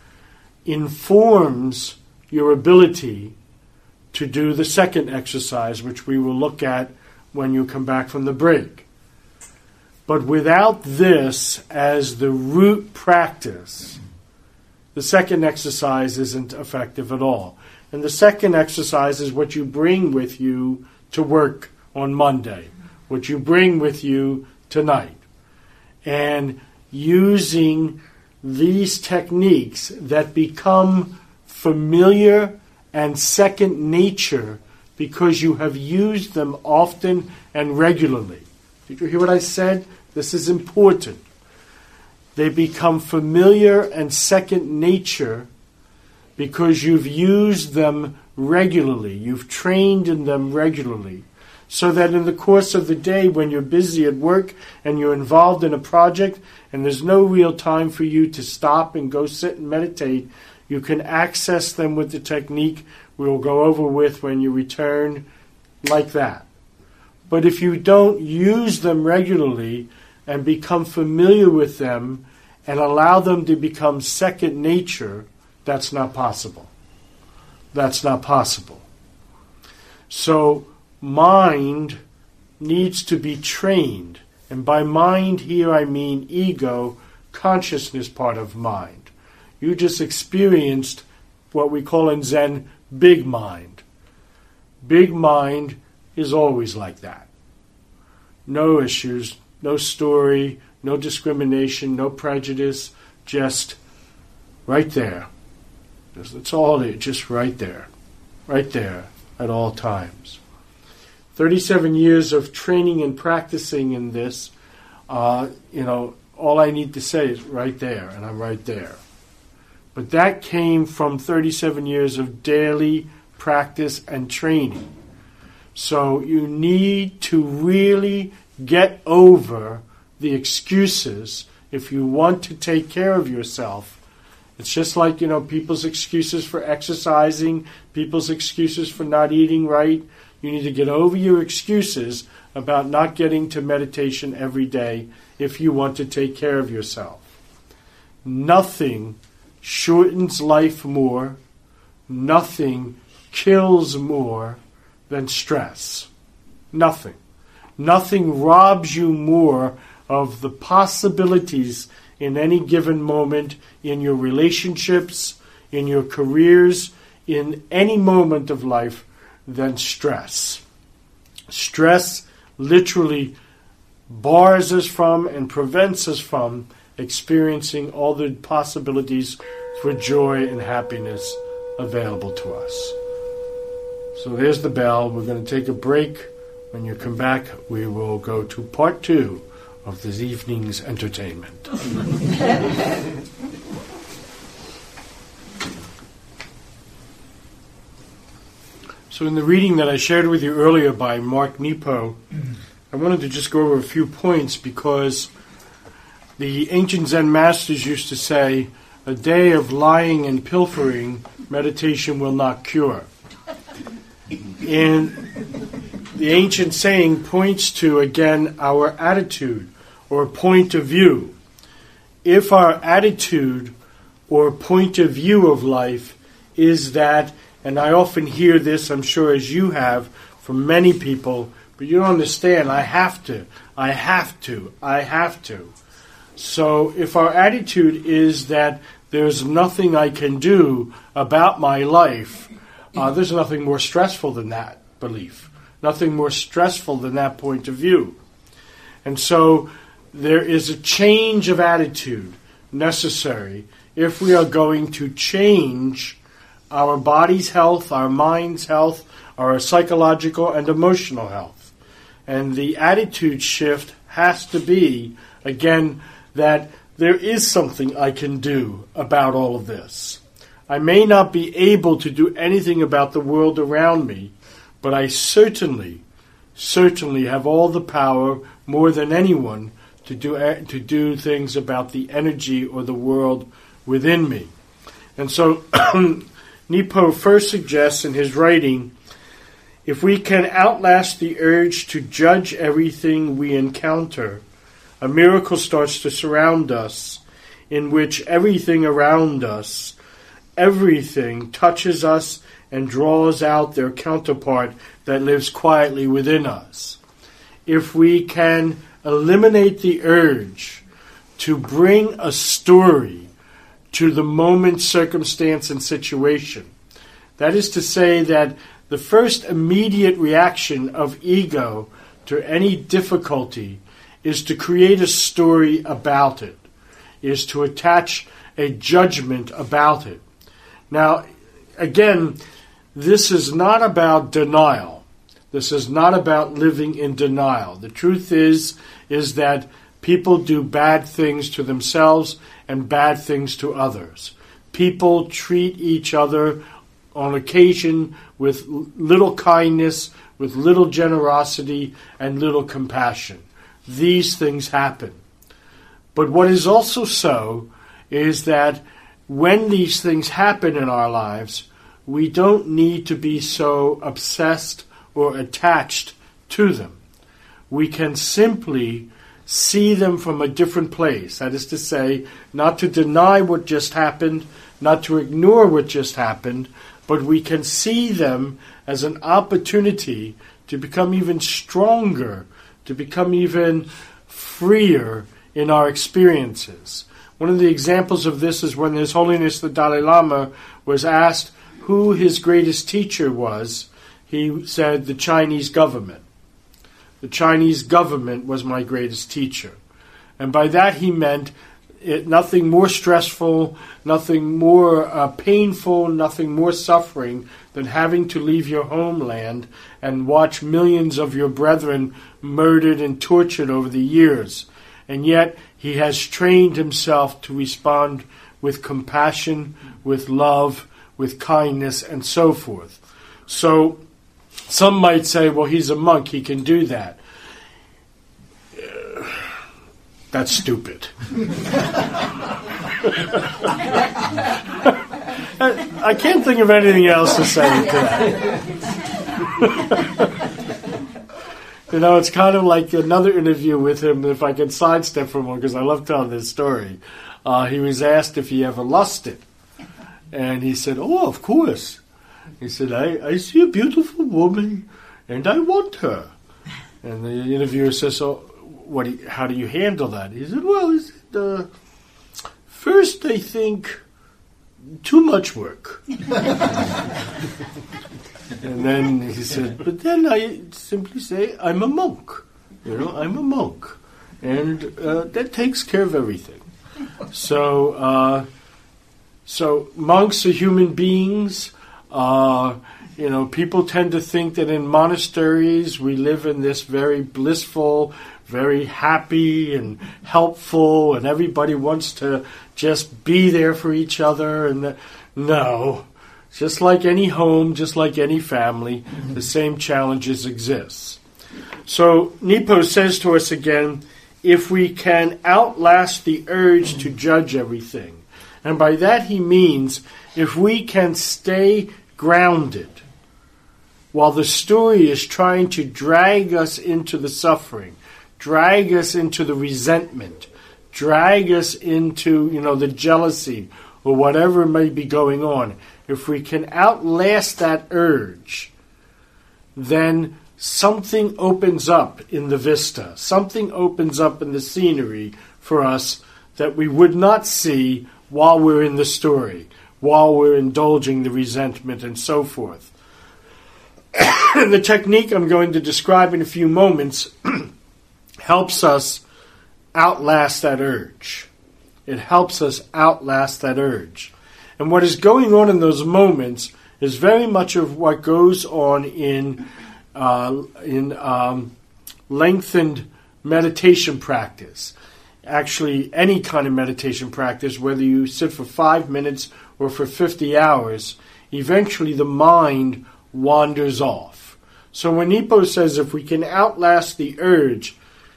informs your ability to do the second exercise, which we will look at when you come back from the break. But without this as the root practice, the second exercise isn't effective at all. And the second exercise is what you bring with you to work on Monday, what you bring with you tonight. And using these techniques that become familiar and second nature because you have used them often and regularly. Did you hear what I said? This is important. They become familiar and second nature because you've used them regularly. You've trained in them regularly. So that in the course of the day, when you're busy at work and you're involved in a project and there's no real time for you to stop and go sit and meditate, you can access them with the technique we'll go over with when you return, like that. But if you don't use them regularly and become familiar with them and allow them to become second nature, that's not possible. That's not possible. So mind needs to be trained. And by mind here I mean ego, consciousness part of mind. You just experienced what we call in Zen big mind. Big mind is always like that. No issues, no story, no discrimination, no prejudice, just right there. It's all it, just right there. Right there at all times. thirty-seven years of training and practicing in this, uh, you know, all I need to say is right there, and I'm right there. But that came from thirty-seven years of daily practice and training. So you need to really get over the excuses if you want to take care of yourself. It's just like, you know, people's excuses for exercising, people's excuses for not eating right. You need to get over your excuses about not getting to meditation every day if you want to take care of yourself. Nothing shortens life more, nothing kills more than stress. Nothing. Nothing robs you more of the possibilities in any given moment in your relationships, in your careers, in any moment of life than stress. Stress literally bars us from and prevents us from experiencing all the possibilities for joy and happiness available to us. So there's the bell. We're going to take a break. When you come back, we will go to part two of this evening's entertainment. So in the reading that I shared with you earlier by Mark Nepo, I wanted to just go over a few points because the ancient Zen masters used to say a day of lying and pilfering, meditation will not cure. And the ancient saying points to, again, our attitude or point of view. If our attitude or point of view of life is that, and I often hear this, I'm sure as you have, from many people, but you don't understand, I have to, I have to, I have to. So if our attitude is that there's nothing I can do about my life, uh, there's nothing more stressful than that belief. Nothing more stressful than that point of view. And so there is a change of attitude necessary if we are going to change our body's health, our mind's health, our psychological and emotional health. And the attitude shift has to be, again, that there is something I can do about all of this. I may not be able to do anything about the world around me, but I certainly, certainly have all the power, more than anyone, to do to do things about the energy or the world within me. And so Nepo first suggests in his writing, if we can outlast the urge to judge everything we encounter, a miracle starts to surround us, in which everything around us, everything touches us and draws out their counterpart that lives quietly within us. If we can eliminate the urge to bring a story to the moment, circumstance, and situation, that is to say that the first immediate reaction of ego to any difficulty is to create a story about it, is to attach a judgment about it. Now, again, this is not about denial. This is not about living in denial. The truth is, is that people do bad things to themselves and bad things to others. People treat each other on occasion with little kindness, with little generosity, and little compassion. These things happen. But what is also so is that when these things happen in our lives, we don't need to be so obsessed or attached to them. We can simply see them from a different place. That is to say, not to deny what just happened, not to ignore what just happened, but we can see them as an opportunity to become even stronger, to become even freer in our experiences. One of the examples of this is when His Holiness the Dalai Lama was asked who his greatest teacher was. He said, the Chinese government. The Chinese government was my greatest teacher. And by that he meant it, nothing more stressful, nothing more uh, painful, nothing more suffering than having to leave your homeland and watch millions of your brethren murdered and tortured over the years. And yet he has trained himself to respond with compassion, with love, with kindness, and so forth. So some might say, well, he's a monk, he can do that. Uh, that's stupid. I can't think of anything else to say to that. You know, it's kind of like another interview with him, if I can sidestep for one, because I love telling this story. Uh, he was asked if he ever lusted. And he said, oh, of course. He said, I, I see a beautiful woman, and I want her. And the interviewer says, so what? Do you, how do you handle that? He said, well, he said, uh, first I think too much work. And then he said, but then I simply say, I'm a monk. You know, I'm a monk. And uh, that takes care of everything. So, uh, so monks are human beings. Uh, you know, people tend to think that in monasteries we live in this very blissful, very happy and helpful, and everybody wants to just be there for each other. And the, no, just like any home, just like any family, mm-hmm. the same challenges exist. So Nepo says to us again, if we can outlast the urge to judge everything, And by that he means if we can stay grounded while the story is trying to drag us into the suffering, drag us into the resentment, drag us into, you know, the jealousy or whatever may be going on. If we can outlast that urge, then something opens up in the vista. Something opens up in the scenery for us that we would not see while we're in the story, while we're indulging the resentment and so forth. The technique I'm going to describe in a few moments helps us outlast that urge. It helps us outlast that urge. And what is going on in those moments is very much of what goes on in uh, in um, lengthened meditation practice. Actually, any kind of meditation practice, whether you sit for five minutes or for fifty hours, eventually the mind wanders off. So when Nepo says if we can outlast the urge,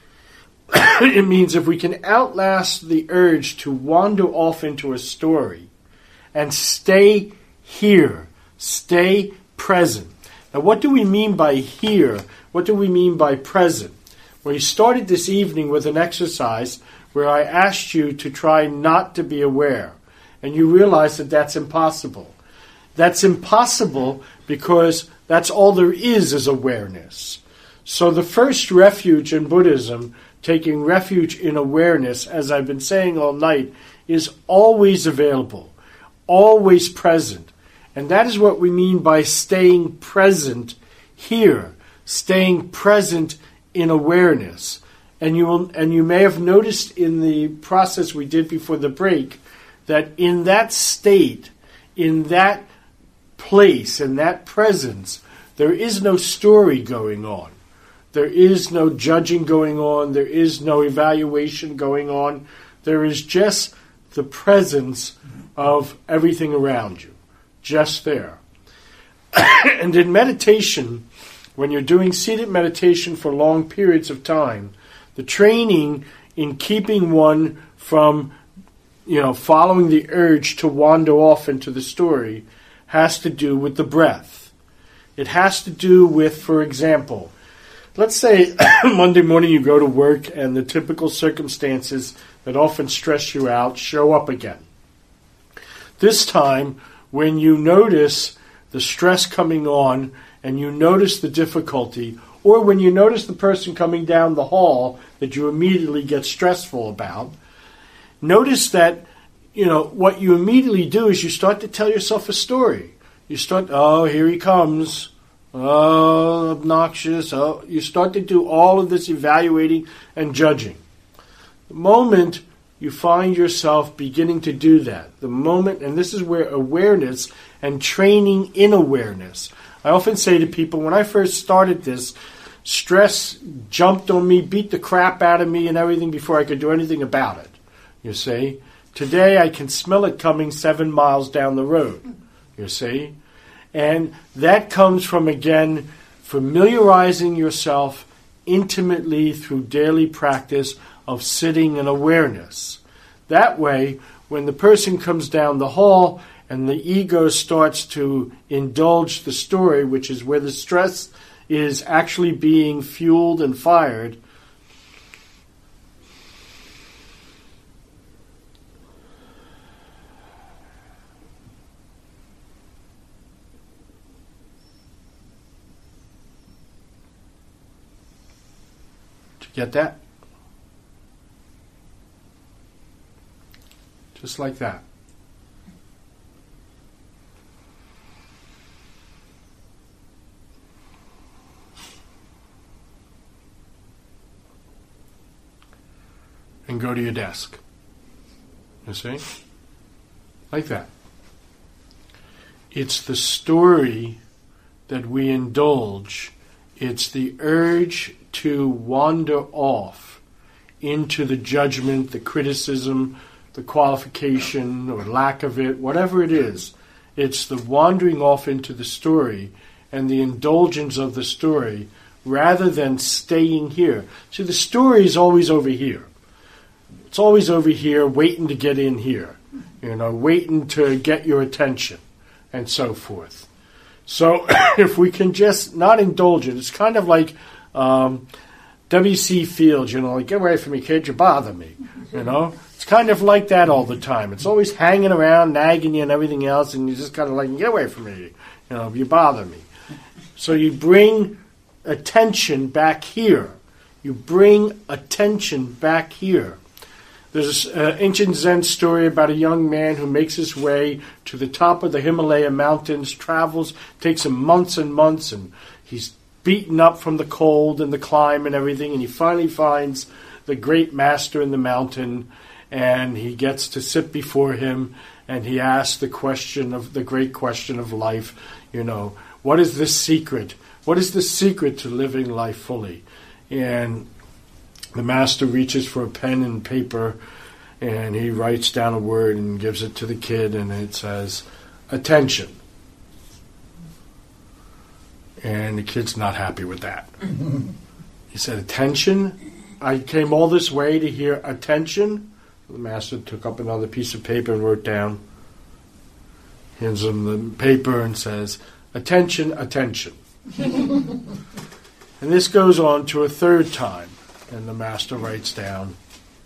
it means if we can outlast the urge to wander off into a story and stay here, stay present. Now, what do we mean by here? What do we mean by present? Well, you started this evening with an exercise where I asked you to try not to be aware, and you realize that that's impossible. That's impossible because that's all there is is awareness. So the first refuge in Buddhism, taking refuge in awareness, as I've been saying all night, is always available, always present. And that is what we mean by staying present here, staying present in awareness. And you will, and you may have noticed in the process we did before the break that in that state, in that place, in that presence, there is no story going on. There is no judging going on. There is no evaluation going on. There is just the presence of everything around you, just there. And in meditation, when you're doing seated meditation for long periods of time, the training in keeping one from, you know, following the urge to wander off into the story has to do with the breath. It has to do with, for example, let's say Monday morning you go to work and the typical circumstances that often stress you out show up again. This time, when you notice the stress coming on and you notice the difficulty, or when you notice the person coming down the hall that you immediately get stressful about, notice that, you know, what you immediately do is you start to tell yourself a story. You start, oh, here he comes. Oh, obnoxious. Oh, you start to do all of this evaluating and judging. The moment you find yourself beginning to do that, the moment, and this is where awareness and training in awareness. I often say to people, when I first started this, stress jumped on me, beat the crap out of me and everything before I could do anything about it. You see? Today I can smell it coming seven miles down the road. You see? And that comes from, again, familiarizing yourself intimately through daily practice of sitting in awareness. That way, when the person comes down the hall and the ego starts to indulge the story, which is where the stress is actually being fueled and fired, get that? Just like that. And go to your desk. You see? Like that. It's the story that we indulge. It's the urge to wander off into the judgment, the criticism, the qualification or lack of it, whatever it is. It's the wandering off into the story and the indulgence of the story rather than staying here. See, the story is always over here. It's always over here, waiting to get in here, you know, waiting to get your attention, and so forth. So if we can just not indulge it, it's kind of like um, W C Fields, you know, like, get away from me, kid, you bother me, you know. It's kind of like that all the time. It's always hanging around, nagging you and everything else, and you just kind of like, get away from me, you know, you bother me. So you bring attention back here. You bring attention back here. There's an ancient Zen story about a young man who makes his way to the top of the Himalaya mountains, travels, takes him months and months, and he's beaten up from the cold and the climb and everything, and he finally finds the great master in the mountain, and he gets to sit before him, and he asks the question of the great question of life, you know, what is the secret? What is the secret to living life fully? And the master reaches for a pen and paper, and he writes down a word and gives it to the kid, and it says, attention. And the kid's not happy with that. He said, attention? I came all this way to hear attention? The master took up another piece of paper and wrote down, hands him the paper and says, attention, attention. And this goes on to a third time. And the master writes down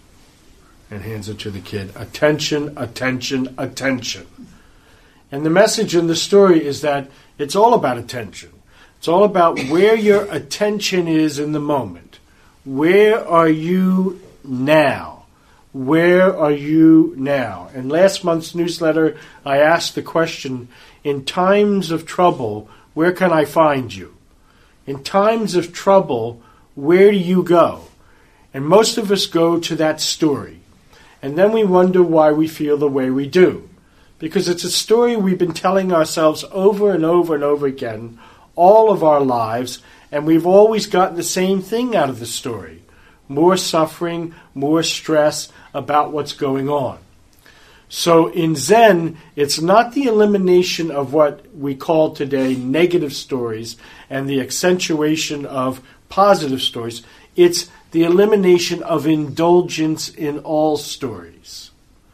and hands it to the kid. Attention, attention, attention. And the message in the story is that it's all about attention. It's all about where your attention is in the moment. Where are you now? Where are you now? In last month's newsletter, I asked the question, in times of trouble, where can I find you? In times of trouble, where do you go? And most of us go to that story. And then we wonder why we feel the way we do. Because it's a story we've been telling ourselves over and over and over again all of our lives, and we've always gotten the same thing out of the story. More suffering, more stress about what's going on. So in Zen, it's not the elimination of what we call today negative stories and the accentuation of positive stories. It's the elimination of indulgence in all stories.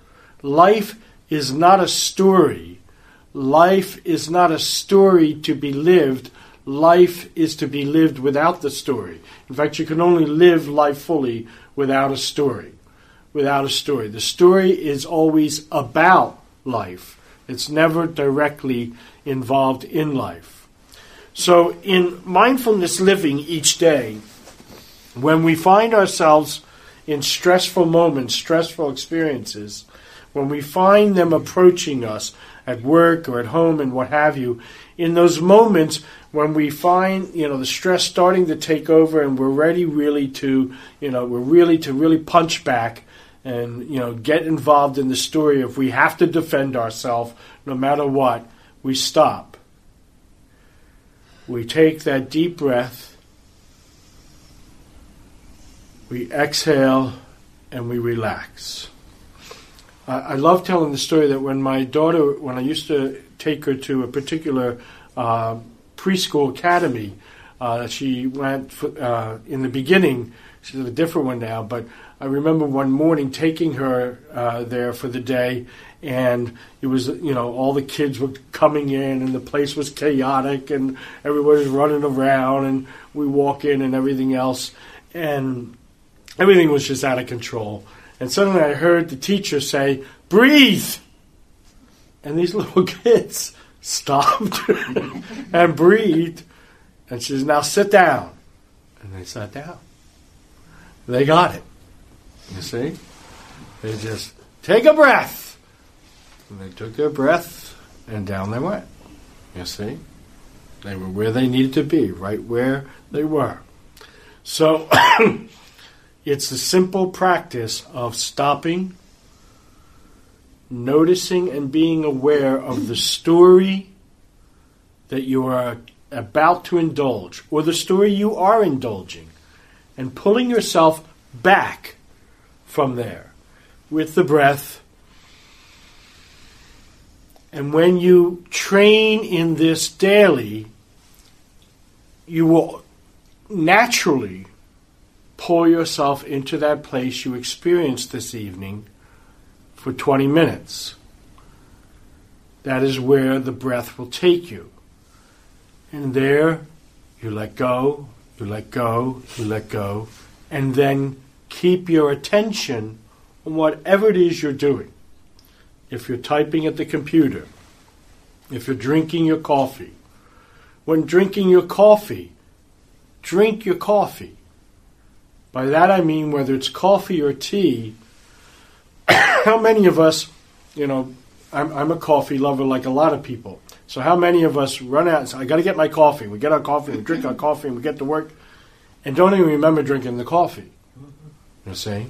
Life is not a story. Life is not a story to be lived. Life is to be lived without the story. In fact, you can only live life fully without a story. Without a story. The story is always about life. It's never directly involved in life. So in mindfulness living each day, when we find ourselves in stressful moments, stressful experiences, when we find them approaching us at work or at home and what have you, in those moments when we find, you know, the stress starting to take over and we're ready really to, you know, we're really to really punch back and, you know, get involved in the story. If we have to defend ourselves, no matter what, we stop. We take that deep breath. We exhale and we relax. I, I love telling the story that when my daughter, when I used to take her to a particular uh, preschool academy, uh, she went for, uh, in the beginning. She's at a different one now, but I remember one morning taking her uh, there for the day, and it was, you know, all the kids were coming in, and the place was chaotic, and everybody was running around, and we walk in and everything else, and everything was just out of control. And suddenly I heard the teacher say, breathe! And these little kids stopped and breathed. And she says, now sit down. And they sat down. They got it. You see? They just take a breath. And they took their breath and down they went. You see? They were where they needed to be, right where they were. So it's the simple practice of stopping, noticing and being aware of the story that you are about to indulge, or the story you are indulging, and pulling yourself back from there with the breath. And when you train in this daily, you will naturally pull yourself into that place you experienced this evening for twenty minutes. That is where the breath will take you. And there, you let go, you let go, you let go, and then keep your attention on whatever it is you're doing. If you're typing at the computer, if you're drinking your coffee, when drinking your coffee, drink your coffee. By that I mean whether it's coffee or tea. How many of us, you know, I'm, I'm a coffee lover like a lot of people. So how many of us run out and say, I got to get my coffee. We get our coffee, we drink our coffee, and we get to work, and don't even remember drinking the coffee. You see?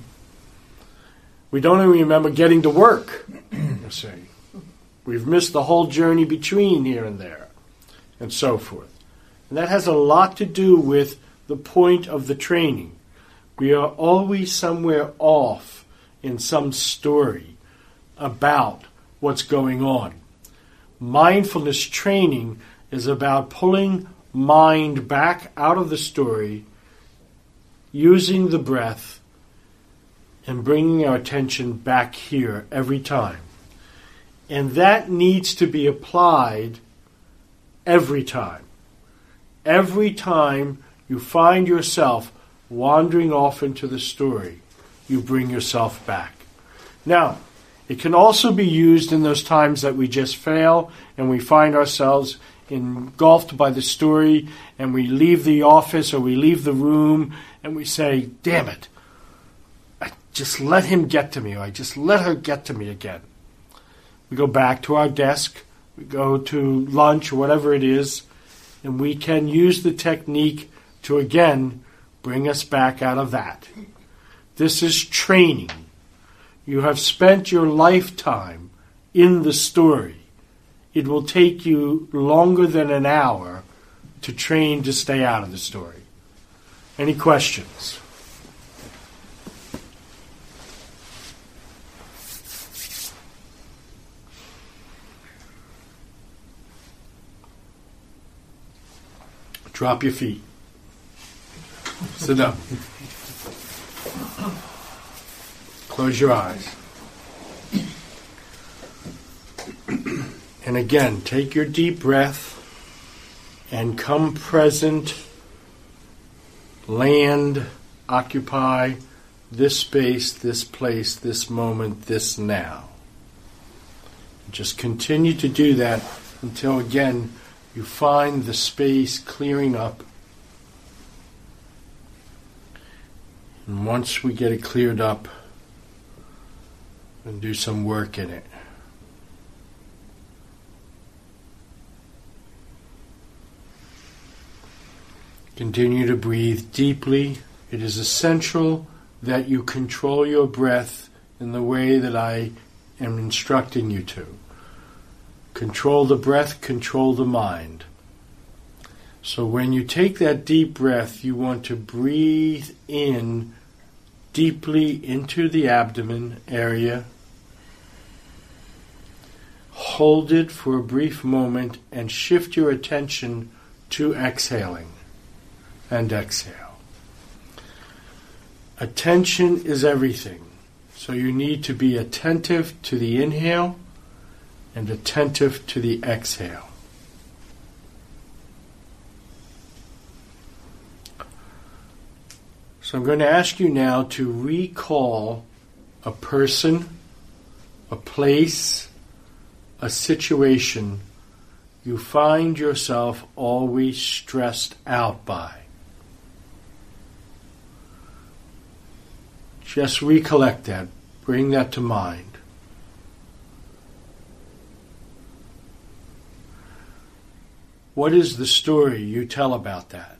We don't even remember getting to work. You see? We've missed the whole journey between here and there, and so forth. And that has a lot to do with the point of the training. We are always somewhere off in some story about what's going on. Mindfulness training is about pulling mind back out of the story, using the breath, and bringing our attention back here every time. And that needs to be applied every time. Every time you find yourself wandering off into the story, you bring yourself back. Now, it can also be used in those times that we just fail and we find ourselves engulfed by the story and we leave the office or we leave the room and we say, damn it, I just let him get to me, or I just let her get to me again. We go back to our desk, we go to lunch or whatever it is, and we can use the technique to again bring us back out of that. This is training. You have spent your lifetime in the story. It will take you longer than an hour to train to stay out of the story. Any questions? Drop your feet. Sit down. Close your eyes. And again, take your deep breath and come present, land, occupy this space, this place, this moment, this now. Just continue to do that until again you find the space clearing up. And once we get it cleared up, and do some work in it. Continue to breathe deeply. It is essential that you control your breath in the way that I am instructing you to. Control the breath, control the mind. So when you take that deep breath, you want to breathe in deeply into the abdomen area. Hold it for a brief moment and shift your attention to exhaling. And exhale. Attention is everything. So you need to be attentive to the inhale and attentive to the exhale. So I'm going to ask you now to recall a person, a place, a situation you find yourself always stressed out by. Just recollect that. Bring that to mind. What is the story you tell about that?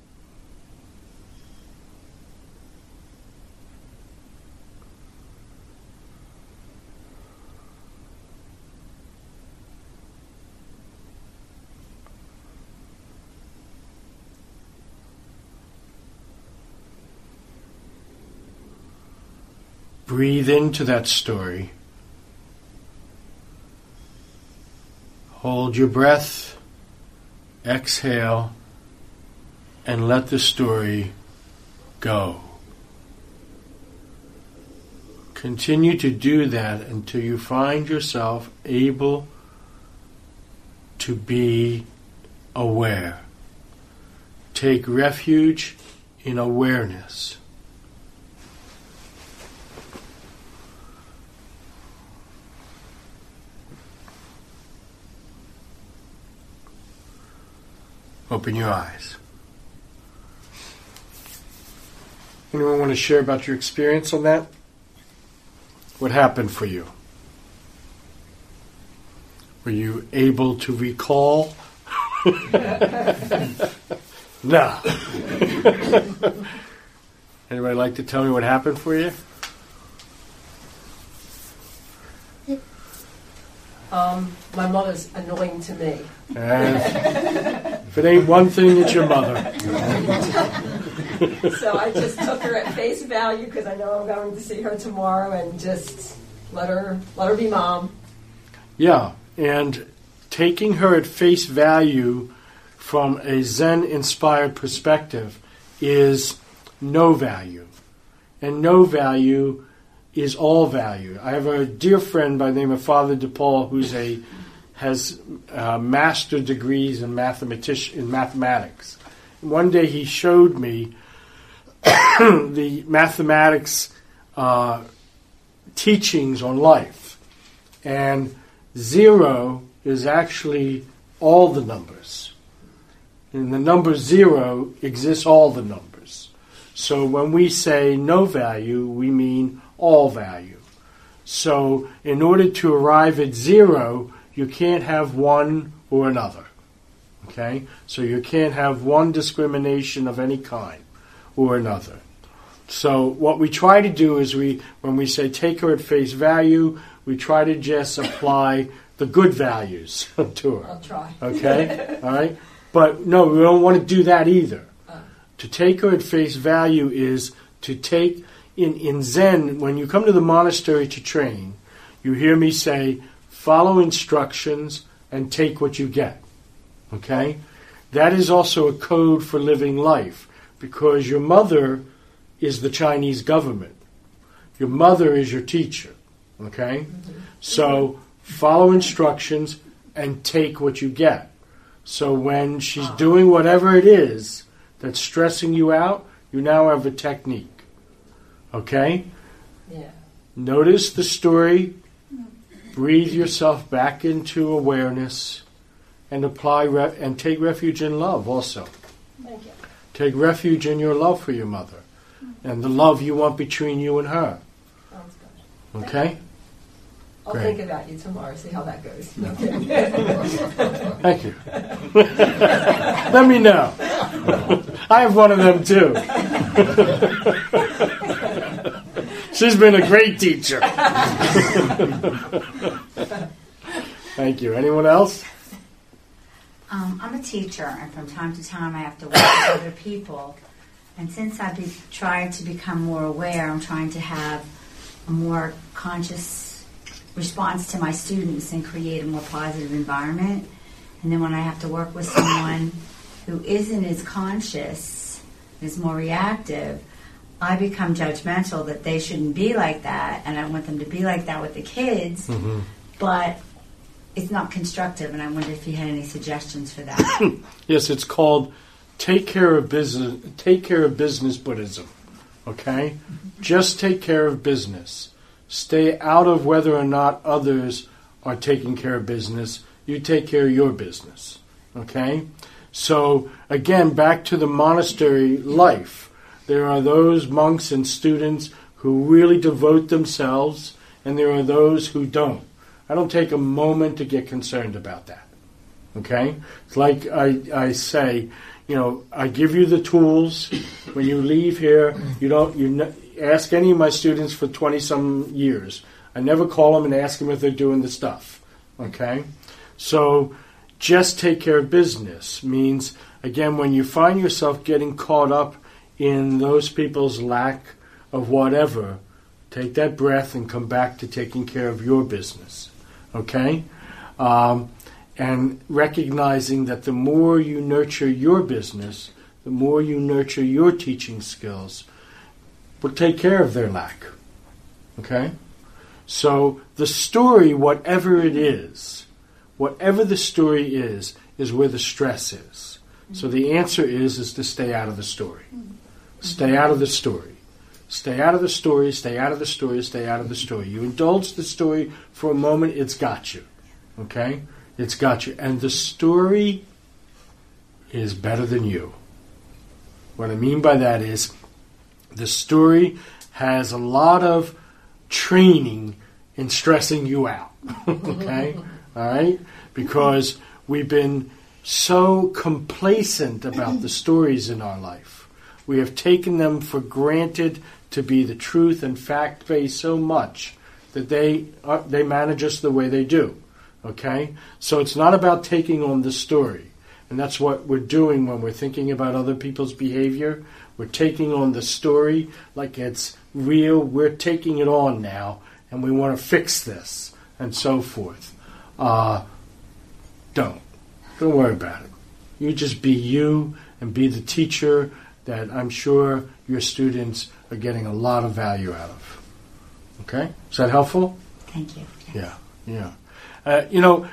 Breathe into that story. Hold your breath, exhale, and let the story go. Continue to do that until you find yourself able to be aware. Take refuge in awareness. Open your eyes. Anyone want to share about your experience on that? What happened for you? Were you able to recall? No. Anybody like to tell me what happened for you? Um, my mother's annoying to me. And if it ain't one thing, it's your mother. So I just took her at face value because I know I'm going to see her tomorrow, and just let her let her be mom. Yeah, and taking her at face value from a Zen-inspired perspective is no value. And no value is all value. I have a dear friend by the name of Father DePaul who's a has uh, master degrees in mathematician in mathematics. One day he showed me the mathematics uh, teachings on life, and zero is actually all the numbers. In the number zero exists all the numbers. So when we say no value, we mean all value. So in order to arrive at zero, you can't have one or another. Okay? So you can't have one discrimination of any kind or another. So what we try to do is we, when we say take her at face value, we try to just apply the good values to her. I'll try. Okay? All right? But no, we don't want to do that either. Uh. To take her at face value is to take, in, in Zen, when you come to the monastery to train, you hear me say, follow instructions and take what you get. Okay? That is also a code for living life, because your mother is the Chinese government. Your mother is your teacher. Okay? Mm-hmm. So follow instructions and take what you get. So when she's doing whatever it is that's stressing you out, you now have a technique. Okay? Yeah. Notice the story. Breathe yourself back into awareness, and apply re- and take refuge in love also. Thank you. Take refuge in your love for your mother and the love you want between you and her. Sounds good. Okay? I'll Great. think about you tomorrow, see how that goes. Thank you. Let me know. I have one of them too. She's been a great teacher. Thank you. Anyone else? Um, I'm a teacher, and from time to time I have to work with other people. And since I've be, tried to become more aware, I'm trying to have a more conscious response to my students and create a more positive environment. And then when I have to work with someone who isn't as conscious, is more reactive, I become judgmental that they shouldn't be like that, and I want them to be like that with the kids, mm-hmm. but it's not constructive, and I wonder if you had any suggestions for that. Yes, it's called take care of business, take care of business Buddhism. Okay? Mm-hmm. Just take care of business. Stay out of whether or not others are taking care of business. You take care of your business. Okay? So, again, back to the monastery life. There are those monks and students who really devote themselves, and there are those who don't. I don't take a moment to get concerned about that. Okay? It's like I, I say, you know, I give you the tools. When you leave here, you don't you n- ask any of my students for twenty-some years. I never call them and ask them if they're doing the stuff. Okay? So just take care of business means, again, when you find yourself getting caught up in those people's lack of whatever, take that breath and come back to taking care of your business. Okay? Um, and recognizing that the more you nurture your business, the more you nurture your teaching skills, will take care of their lack. Okay? So the story, whatever it is, whatever the story is, is where the stress is. So the answer is, is to stay out of the story. Stay out of the story. Stay out of the story, stay out of the story, stay out of the story. You indulge the story for a moment, it's got you. Okay? It's got you. And the story is better than you. What I mean by that is, the story has a lot of training in stressing you out. Okay? All right? Because we've been so complacent about the stories in our life. We have taken them for granted to be the truth and fact-based so much that they are, they manage us the way they do. Okay? So it's not about taking on the story. And that's what we're doing when we're thinking about other people's behavior. We're taking on the story like it's real. We're taking it on now, and we want to fix this, and so forth. Uh, don't. Don't worry about it. You just be you and be the teacher that I'm sure your students are getting a lot of value out of. Okay? Is that helpful? Thank you. Yes. Yeah, yeah. Uh, you know,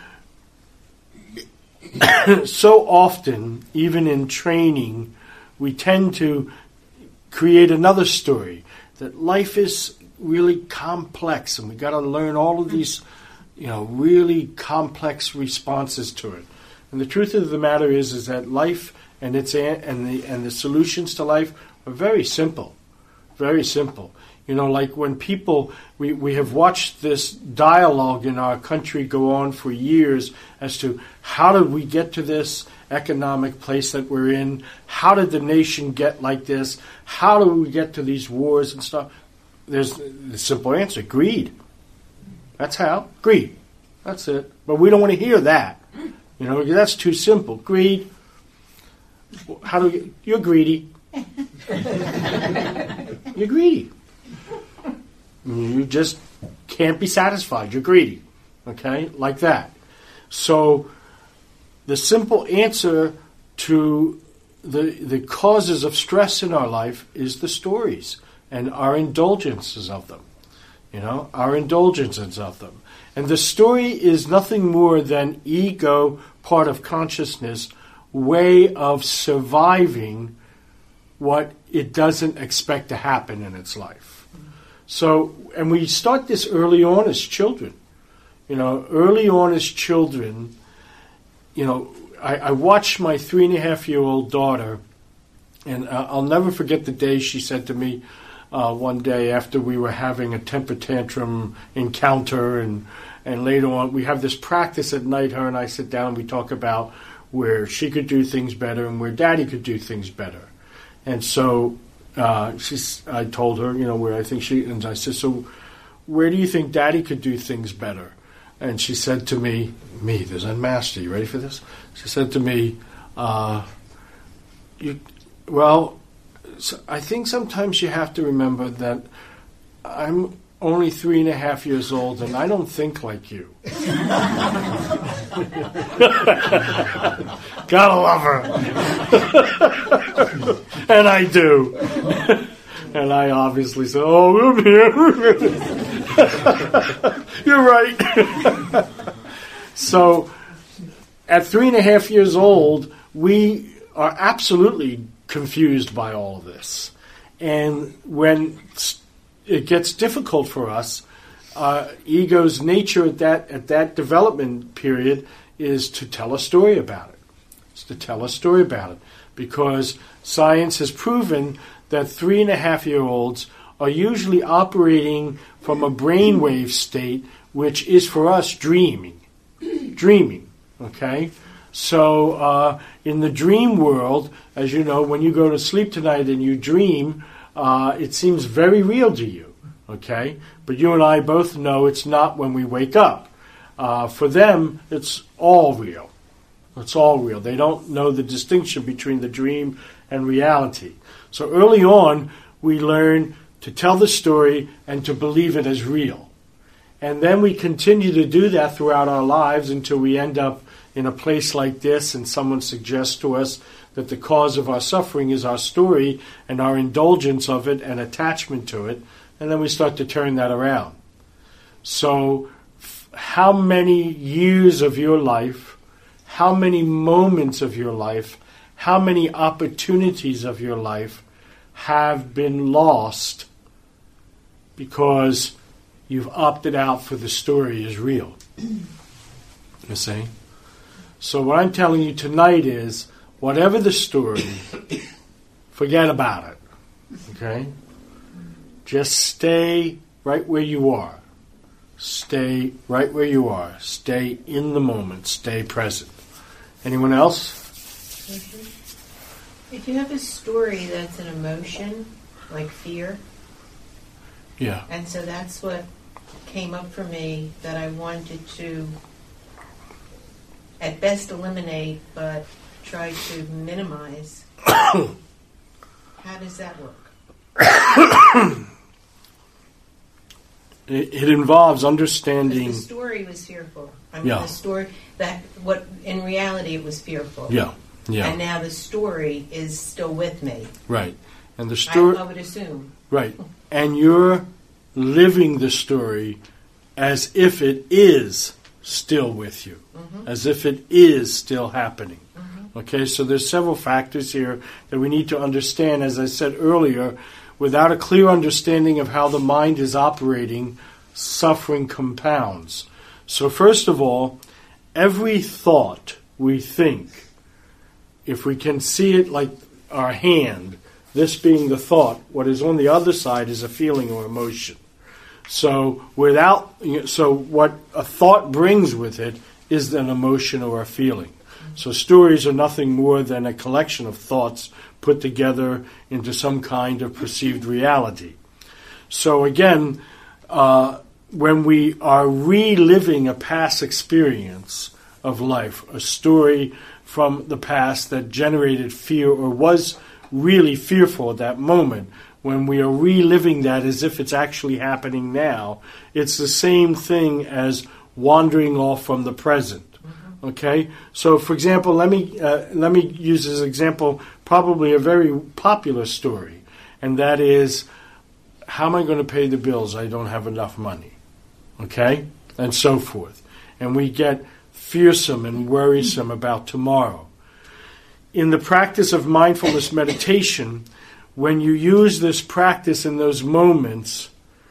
so often, even in training, we tend to create another story, that life is really complex and we got to learn all of these, you know, really complex responses to it. And the truth of the matter is, is that life and its and the and the solutions to life are very simple, very simple. You know, like when people, we, we have watched this dialogue in our country go on for years as to how did we get to this economic place that we're in? How did the nation get like this? How do we get to these wars and stuff? There's the simple answer, greed. That's how. Greed. That's it. But we don't want to hear that. You know, that's too simple. Greed. How do you, you're greedy. You're greedy. You just can't be satisfied. You're greedy. Okay? Like that. So the simple answer to the the causes of stress in our life is the stories and our indulgences of them. You know, our indulgences of them. And the story is nothing more than ego, part of consciousness, way of surviving what it doesn't expect to happen in its life. So, and we start this early on as children. You know, early on as children, you know, I, I watched my three and a half year old daughter, and uh, I'll never forget the day she said to me uh, one day after we were having a temper tantrum encounter, and, and later on, we have this practice at night, her and I sit down and we talk about where she could do things better and where Daddy could do things better. And so uh, she's, I told her, you know, where I think she, and I said, so where do you think Daddy could do things better? And she said to me, me, the Zen Master, you ready for this? She said to me, uh, you, well, so I think sometimes you have to remember that I'm only three and a half years old and I don't think like you. Gotta love her. And I do. And I obviously said, oh, I'm here. You're right. So at three and a half years old, we are absolutely confused by all of this. And when it gets difficult for us, uh, ego's nature at that at that development period is to tell a story about it. It's to tell a story about it. Because science has proven that three and a half year olds are usually operating from a brainwave state, which is for us dreaming. Dreaming, okay? So uh, in the dream world, as you know, when you go to sleep tonight and you dream, uh, it seems very real to you, okay? But you and I both know it's not when we wake up. Uh, for them, it's all real. It's all real. They don't know the distinction between the dream and reality. So early on, we learn to tell the story and to believe it as real. And then we continue to do that throughout our lives until we end up in a place like this and someone suggests to us that the cause of our suffering is our story and our indulgence of it and attachment to it. and then we start to turn that around. So f- how many years of your life, how many moments of your life, how many opportunities of your life have been lost because you've opted out for the story is real? You see? So what I'm telling you tonight is, whatever the story, forget about it. Okay? Just stay right where you are. Stay right where you are. Stay in the moment. Stay present. Anyone else? Mm-hmm. If you have a story that's an emotion, like fear, yeah, and so that's what came up for me that I wanted to, at best, eliminate, but try to minimize. How does that work? It, it involves understanding. The story was fearful. I mean, yeah. the story that what in reality it was fearful. Yeah, yeah. And now the story is still with me. Right, and the story. I, I would assume. Right, and you're living the story as if it is still with you, mm-hmm. as if it is still happening. Mm-hmm. Okay, so there's several factors here that we need to understand. As I said earlier, without a clear understanding of how the mind is operating, suffering compounds. So first of all, every thought we think, if we can see it like our hand, this being the thought, what is on the other side is a feeling or emotion. So without, so what a thought brings with it is an emotion or a feeling. So stories are nothing more than a collection of thoughts put together into some kind of perceived reality. So again, uh, when we are reliving a past experience of life, a story from the past that generated fear or was really fearful at that moment, when we are reliving that as if it's actually happening now, it's the same thing as wandering off from the present. Okay, so for example, let me uh, let me use as an example probably a very popular story, and that is, how am I going to pay the bills? I don't have enough money. Okay, and so forth, and we get fearsome and worrisome about tomorrow. In the practice of mindfulness meditation, when you use this practice in those moments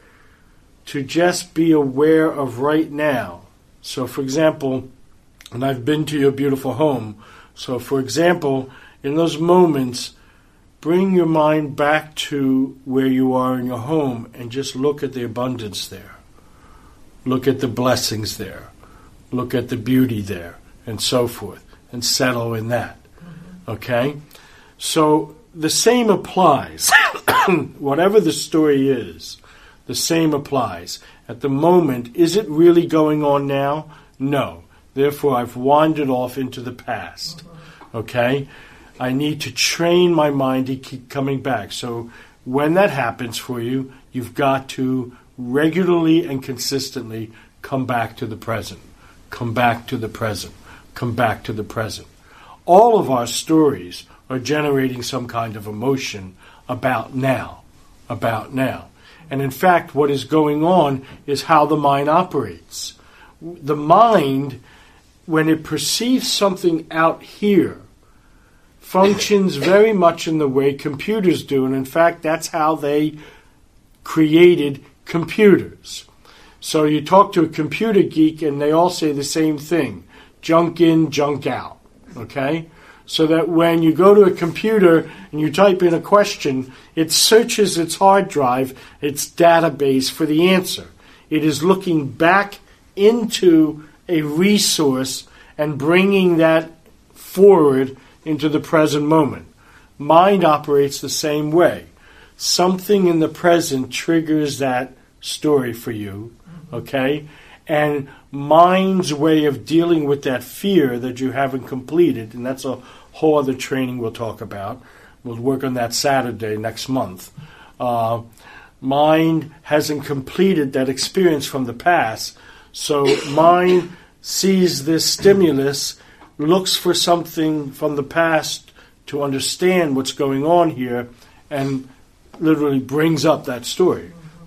to just be aware of right now. So, for example. And I've been to your beautiful home. So, for example, in those moments, bring your mind back to where you are in your home and just look at the abundance there. Look at the blessings there. Look at the beauty there, and so forth, and settle in that. Mm-hmm. Okay? So, the same applies. Whatever the story is, the same applies. At the moment, is it really going on now? No. Therefore, I've wandered off into the past. Okay? I need to train my mind to keep coming back. So when that happens for you, you've got to regularly and consistently come back to the present. Come back to the present. Come back to the present. All of our stories are generating some kind of emotion about now. About now. And in fact, what is going on is how the mind operates. The mind, when it perceives something out here, functions very much in the way computers do. And in fact, that's how they created computers. So you talk to a computer geek and they all say the same thing. Junk in, junk out. Okay? So that when you go to a computer and you type in a question, it searches its hard drive, its database for the answer. It is looking back into a resource and bringing that forward into the present moment. Mind operates the same way. Something in the present triggers that story for you, okay? And mind's way of dealing with that fear that you haven't completed, and that's a whole other training we'll talk about. We'll work on that Saturday next month. Uh, mind hasn't completed that experience from the past, so mind sees this stimulus, looks for something from the past to understand what's going on here, and literally brings up that story.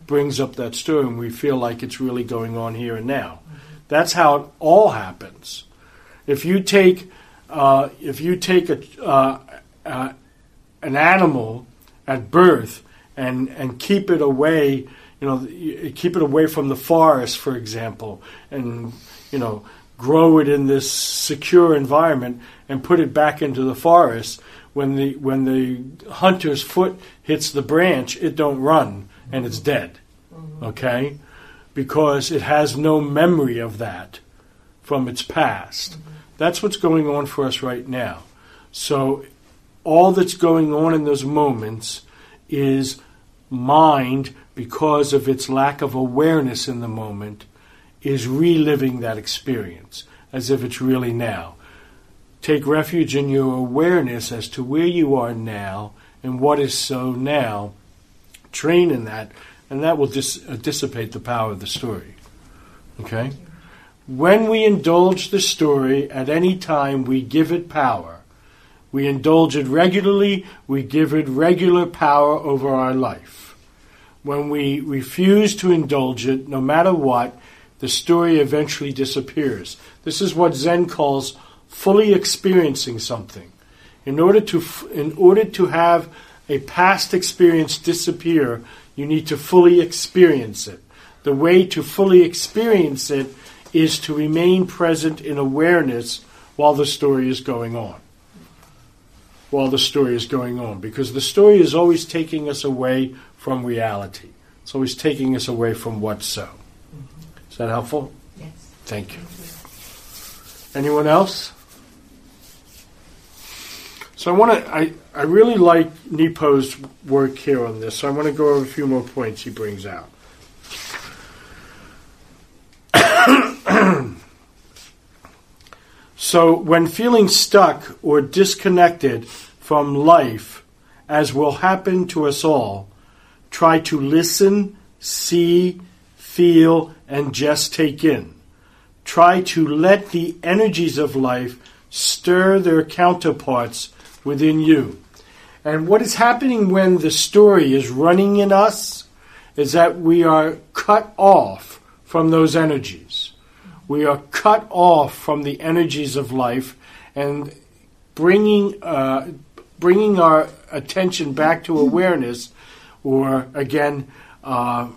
brings up that story and we feel like it's really going on here and now. That's how it all happens. If you take uh, if you take a uh, uh, an animal at birth and and keep it away, you know, keep it away from the forest, for example, and you know, grow it in this secure environment and put it back into the forest. When the when the hunter's foot hits the branch, it don't run and it's dead. Okay, because it has no memory of that from its past. Mm-hmm. That's what's going on for us right now. So all that's going on in those moments is mind, because of its lack of awareness in the moment, is reliving that experience as if it's really now. Take refuge in your awareness as to where you are now and what is so now. Train in that, and that will dis- uh, dissipate the power of the story. Okay? When we indulge the story at any time, we give it power. We indulge it regularly, we give it regular power over our life. When we refuse to indulge it, no matter what, the story eventually disappears. This is what Zen calls fully experiencing something. In order to in order to have a past experience disappear, you need to fully experience it. The way to fully experience it is to remain present in awareness while the story is going on. While the story is going on. Because the story is always taking us away from reality. It's always taking us away from what's so. Is that helpful? Yes. Thank you. Anyone else? So I want to. I, I really like Nipo's work here on this. So I want to go over a few more points he brings out. So when feeling stuck or disconnected from life, as will happen to us all, try to listen, see, feel, and just take in. Try to let the energies of life stir their counterparts within you. And what is happening when the story is running in us is that we are cut off from those energies. We are cut off from the energies of life, and bringing uh, bringing our attention back to awareness, or again, uh,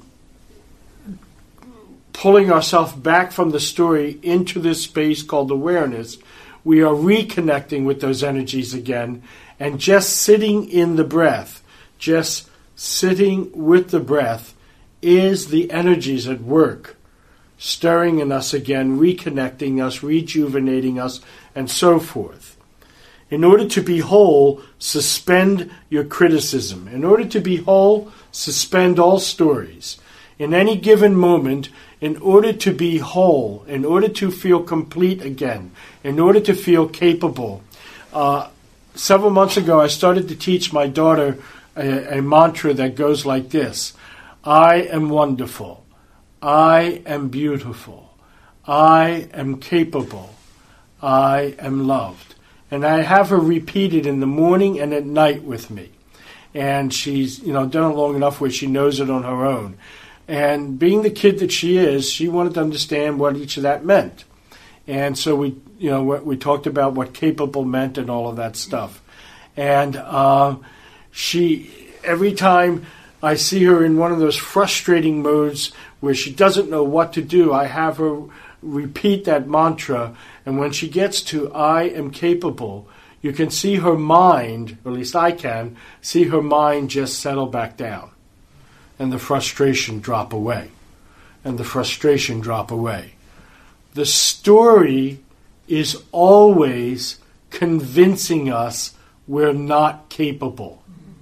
pulling ourselves back from the story into this space called awareness, we are reconnecting with those energies again, and just sitting in the breath, just sitting with the breath, is the energies at work, stirring in us again, reconnecting us, rejuvenating us, and so forth. In order to be whole, suspend your criticism. In order to be whole, suspend all stories. In any given moment, in order to be whole, in order to feel complete again, in order to feel capable. Uh, several months ago, I started to teach my daughter a, a mantra that goes like this: I am wonderful. I am beautiful. I am capable. I am loved. And I have her repeat it in the morning and at night with me. And she's, you know, done it long enough where she knows it on her own. And being the kid that she is, she wanted to understand what each of that meant. And so we, you know, we talked about what capable meant and all of that stuff. And uh, she, every time I see her in one of those frustrating modes where she doesn't know what to do, I have her repeat that mantra. And when she gets to I am capable, you can see her mind, or at least I can, see her mind just settle back down. And the frustration drop away. And the frustration drop away. The story is always convincing us we're not capable.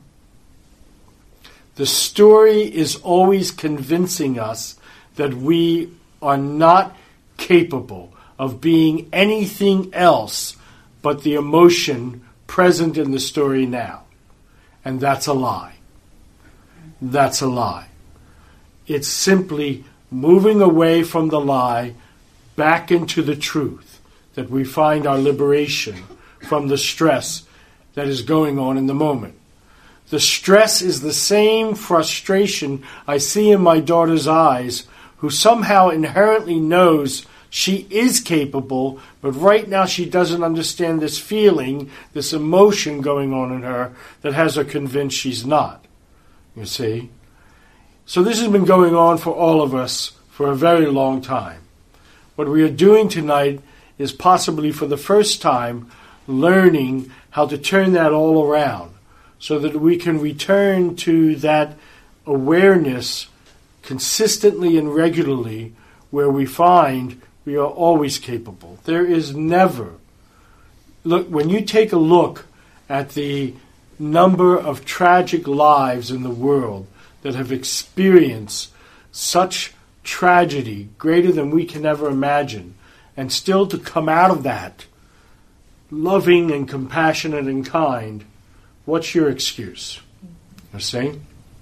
The story is always convincing us that we are not capable of being anything else but the emotion present in the story now. And that's a lie. That's a lie. It's simply moving away from the lie back into the truth, that we find our liberation from the stress that is going on in the moment. The stress is the same frustration I see in my daughter's eyes, who somehow inherently knows she is capable, but right now she doesn't understand this feeling, this emotion going on in her that has her convinced she's not. You see? So this has been going on for all of us for a very long time. What we are doing tonight is possibly for the first time learning how to turn that all around so that we can return to that awareness consistently and regularly where we find we are always capable. There is never... Look, when you take a look at the number of tragic lives in the world that have experienced such tragedy, greater than we can ever imagine, and still to come out of that loving and compassionate and kind, what's your excuse? You see?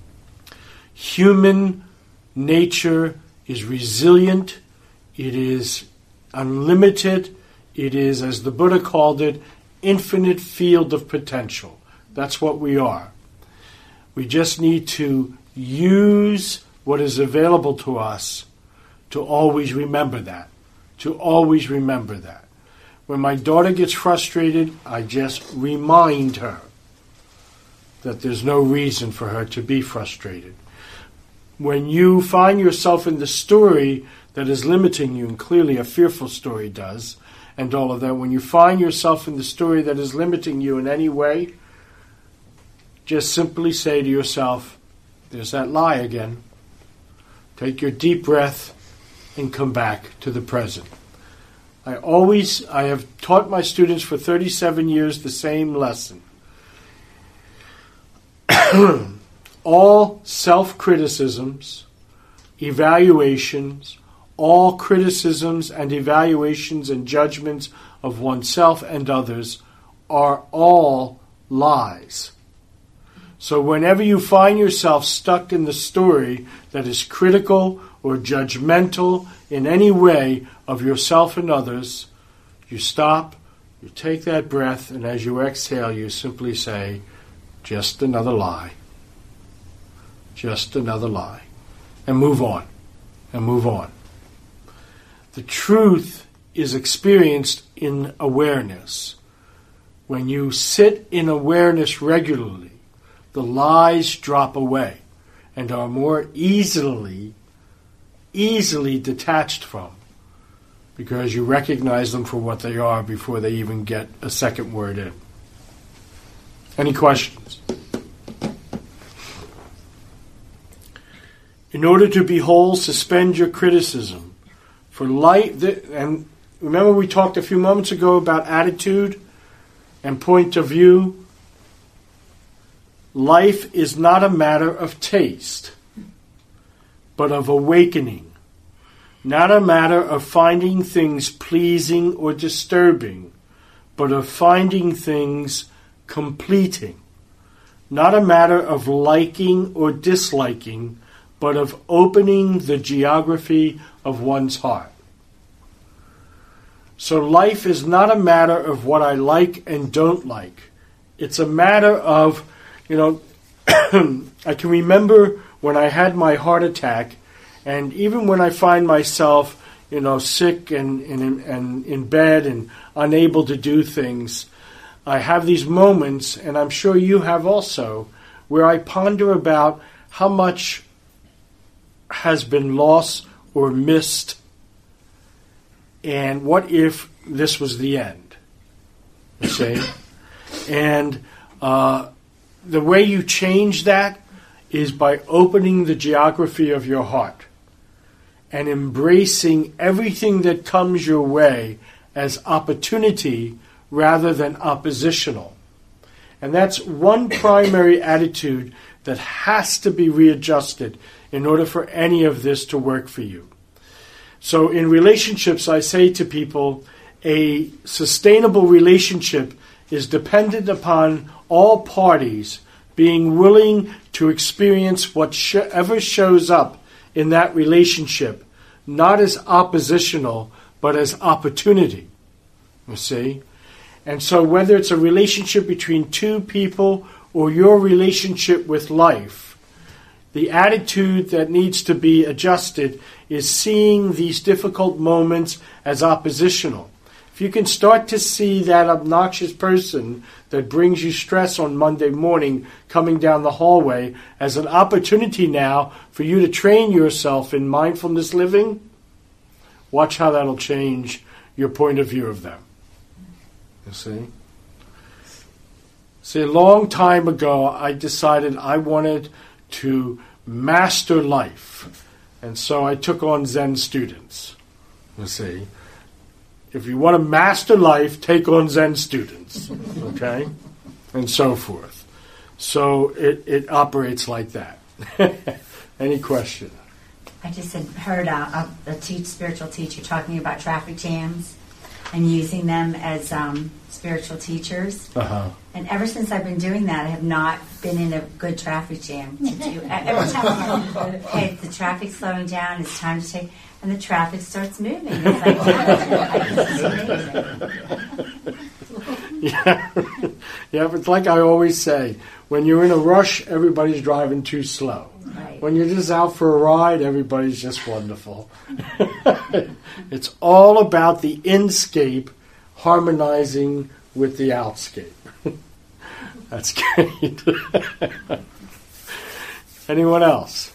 Human nature is resilient, it is unlimited, it is, as the Buddha called it, infinite field of potential. That's what we are. We just need to use what is available to us to always remember that. To always remember that. When my daughter gets frustrated, I just remind her that there's no reason for her to be frustrated. When you find yourself in the story that is limiting you, and clearly a fearful story does, and all of that, when you find yourself in the story that is limiting you in any way, just simply say to yourself, there's that lie again. Take your deep breath and come back to the present. I always, I have taught my students for thirty-seven years the same lesson. All self-criticisms, evaluations, all criticisms and evaluations and judgments of oneself and others are all lies. So whenever you find yourself stuck in the story that is critical or judgmental in any way of yourself and others, you stop, you take that breath, and as you exhale, you simply say, just another lie. Just another lie. And move on. And move on. The truth is experienced in awareness. When you sit in awareness regularly, the lies drop away and are more easily, easily detached from, because you recognize them for what they are before they even get a second word in. Any questions? In order to be whole, suspend your criticism. For life, and remember we talked a few moments ago about attitude and point of view. Life is not a matter of taste, but of awakening. Not a matter of finding things pleasing or disturbing, but of finding things completing. Not a matter of liking or disliking, but of opening the geography of one's heart. So life is not a matter of what I like and don't like. It's a matter of, you know, I can remember when I had my heart attack, and even when I find myself, you know, sick and, and, and in bed and unable to do things, I have these moments, and I'm sure you have also, where I ponder about how much has been lost or missed, and what if this was the end, you see? And uh, the way you change that is by opening the geography of your heart and embracing everything that comes your way as opportunity rather than oppositional. And that's one primary attitude that has to be readjusted in order for any of this to work for you. So in relationships, I say to people, a sustainable relationship is dependent upon all parties being willing to experience whatever shows up in that relationship, not as oppositional, but as opportunity. You see? And so whether it's a relationship between two people or your relationship with life, the attitude that needs to be adjusted is seeing these difficult moments as oppositional. If you can start to see that obnoxious person that brings you stress on Monday morning coming down the hallway as an opportunity now for you to train yourself in mindfulness living, watch how that'll change your point of view of them. You see? See, a long time ago, I decided I wanted to master life. And so I took on Zen students. You see? If you want to master life, take on Zen students. Okay? And so forth. So it, it operates like that. Any question? I just had heard a, a, a teach, spiritual teacher talking about traffic jams and using them as um, spiritual teachers. Uh-huh. And ever since I've been doing that, I have not been in a good traffic jam to do. Every time I'm like, hey, the traffic's slowing down, it's time to take, and the traffic starts moving. It's like, yeah, yeah. It's like I always say, when you're in a rush, everybody's driving too slow. Right. When you're just out for a ride, everybody's just wonderful. It's all about the inscape harmonizing with the outscape. That's great. Anyone else?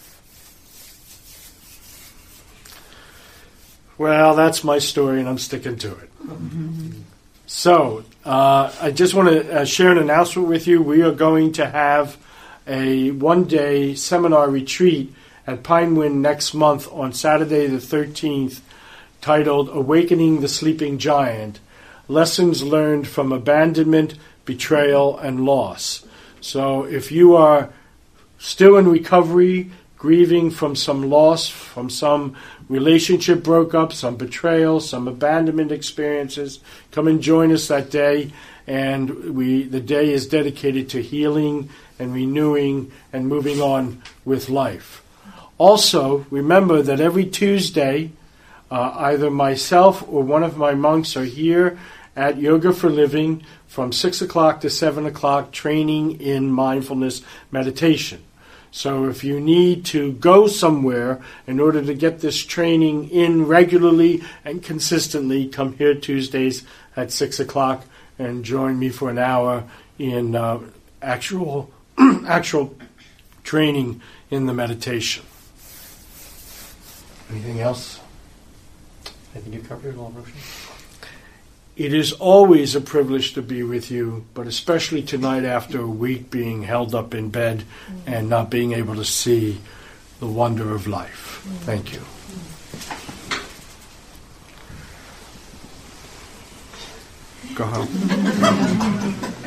Well, that's my story, and I'm sticking to it. Mm-hmm. So, uh, I just want to uh, share an announcement with you. We are going to have a one-day seminar retreat at Pinewind next month on Saturday the thirteenth, titled Awakening the Sleeping Giant, Lessons Learned from Abandonment, Betrayal, and Loss. So if you are still in recovery, grieving from some loss, from some relationship broke up, some betrayal, some abandonment experiences, come and join us that day. And we the day is dedicated to healing and renewing and moving on with life. Also, remember that every Tuesday, uh, either myself or one of my monks are here at Yoga for Living from six o'clock to seven o'clock, training in mindfulness meditation. So if you need to go somewhere in order to get this training in regularly and consistently, come here Tuesdays at six o'clock and join me for an hour in uh, actual actual training in the meditation. Anything else? I think you covered it all, Roshi. It is always a privilege to be with you, but especially tonight after a week being held up in bed mm-hmm. and not being able to see the wonder of life. Mm-hmm. Thank you. Mm-hmm. Go home.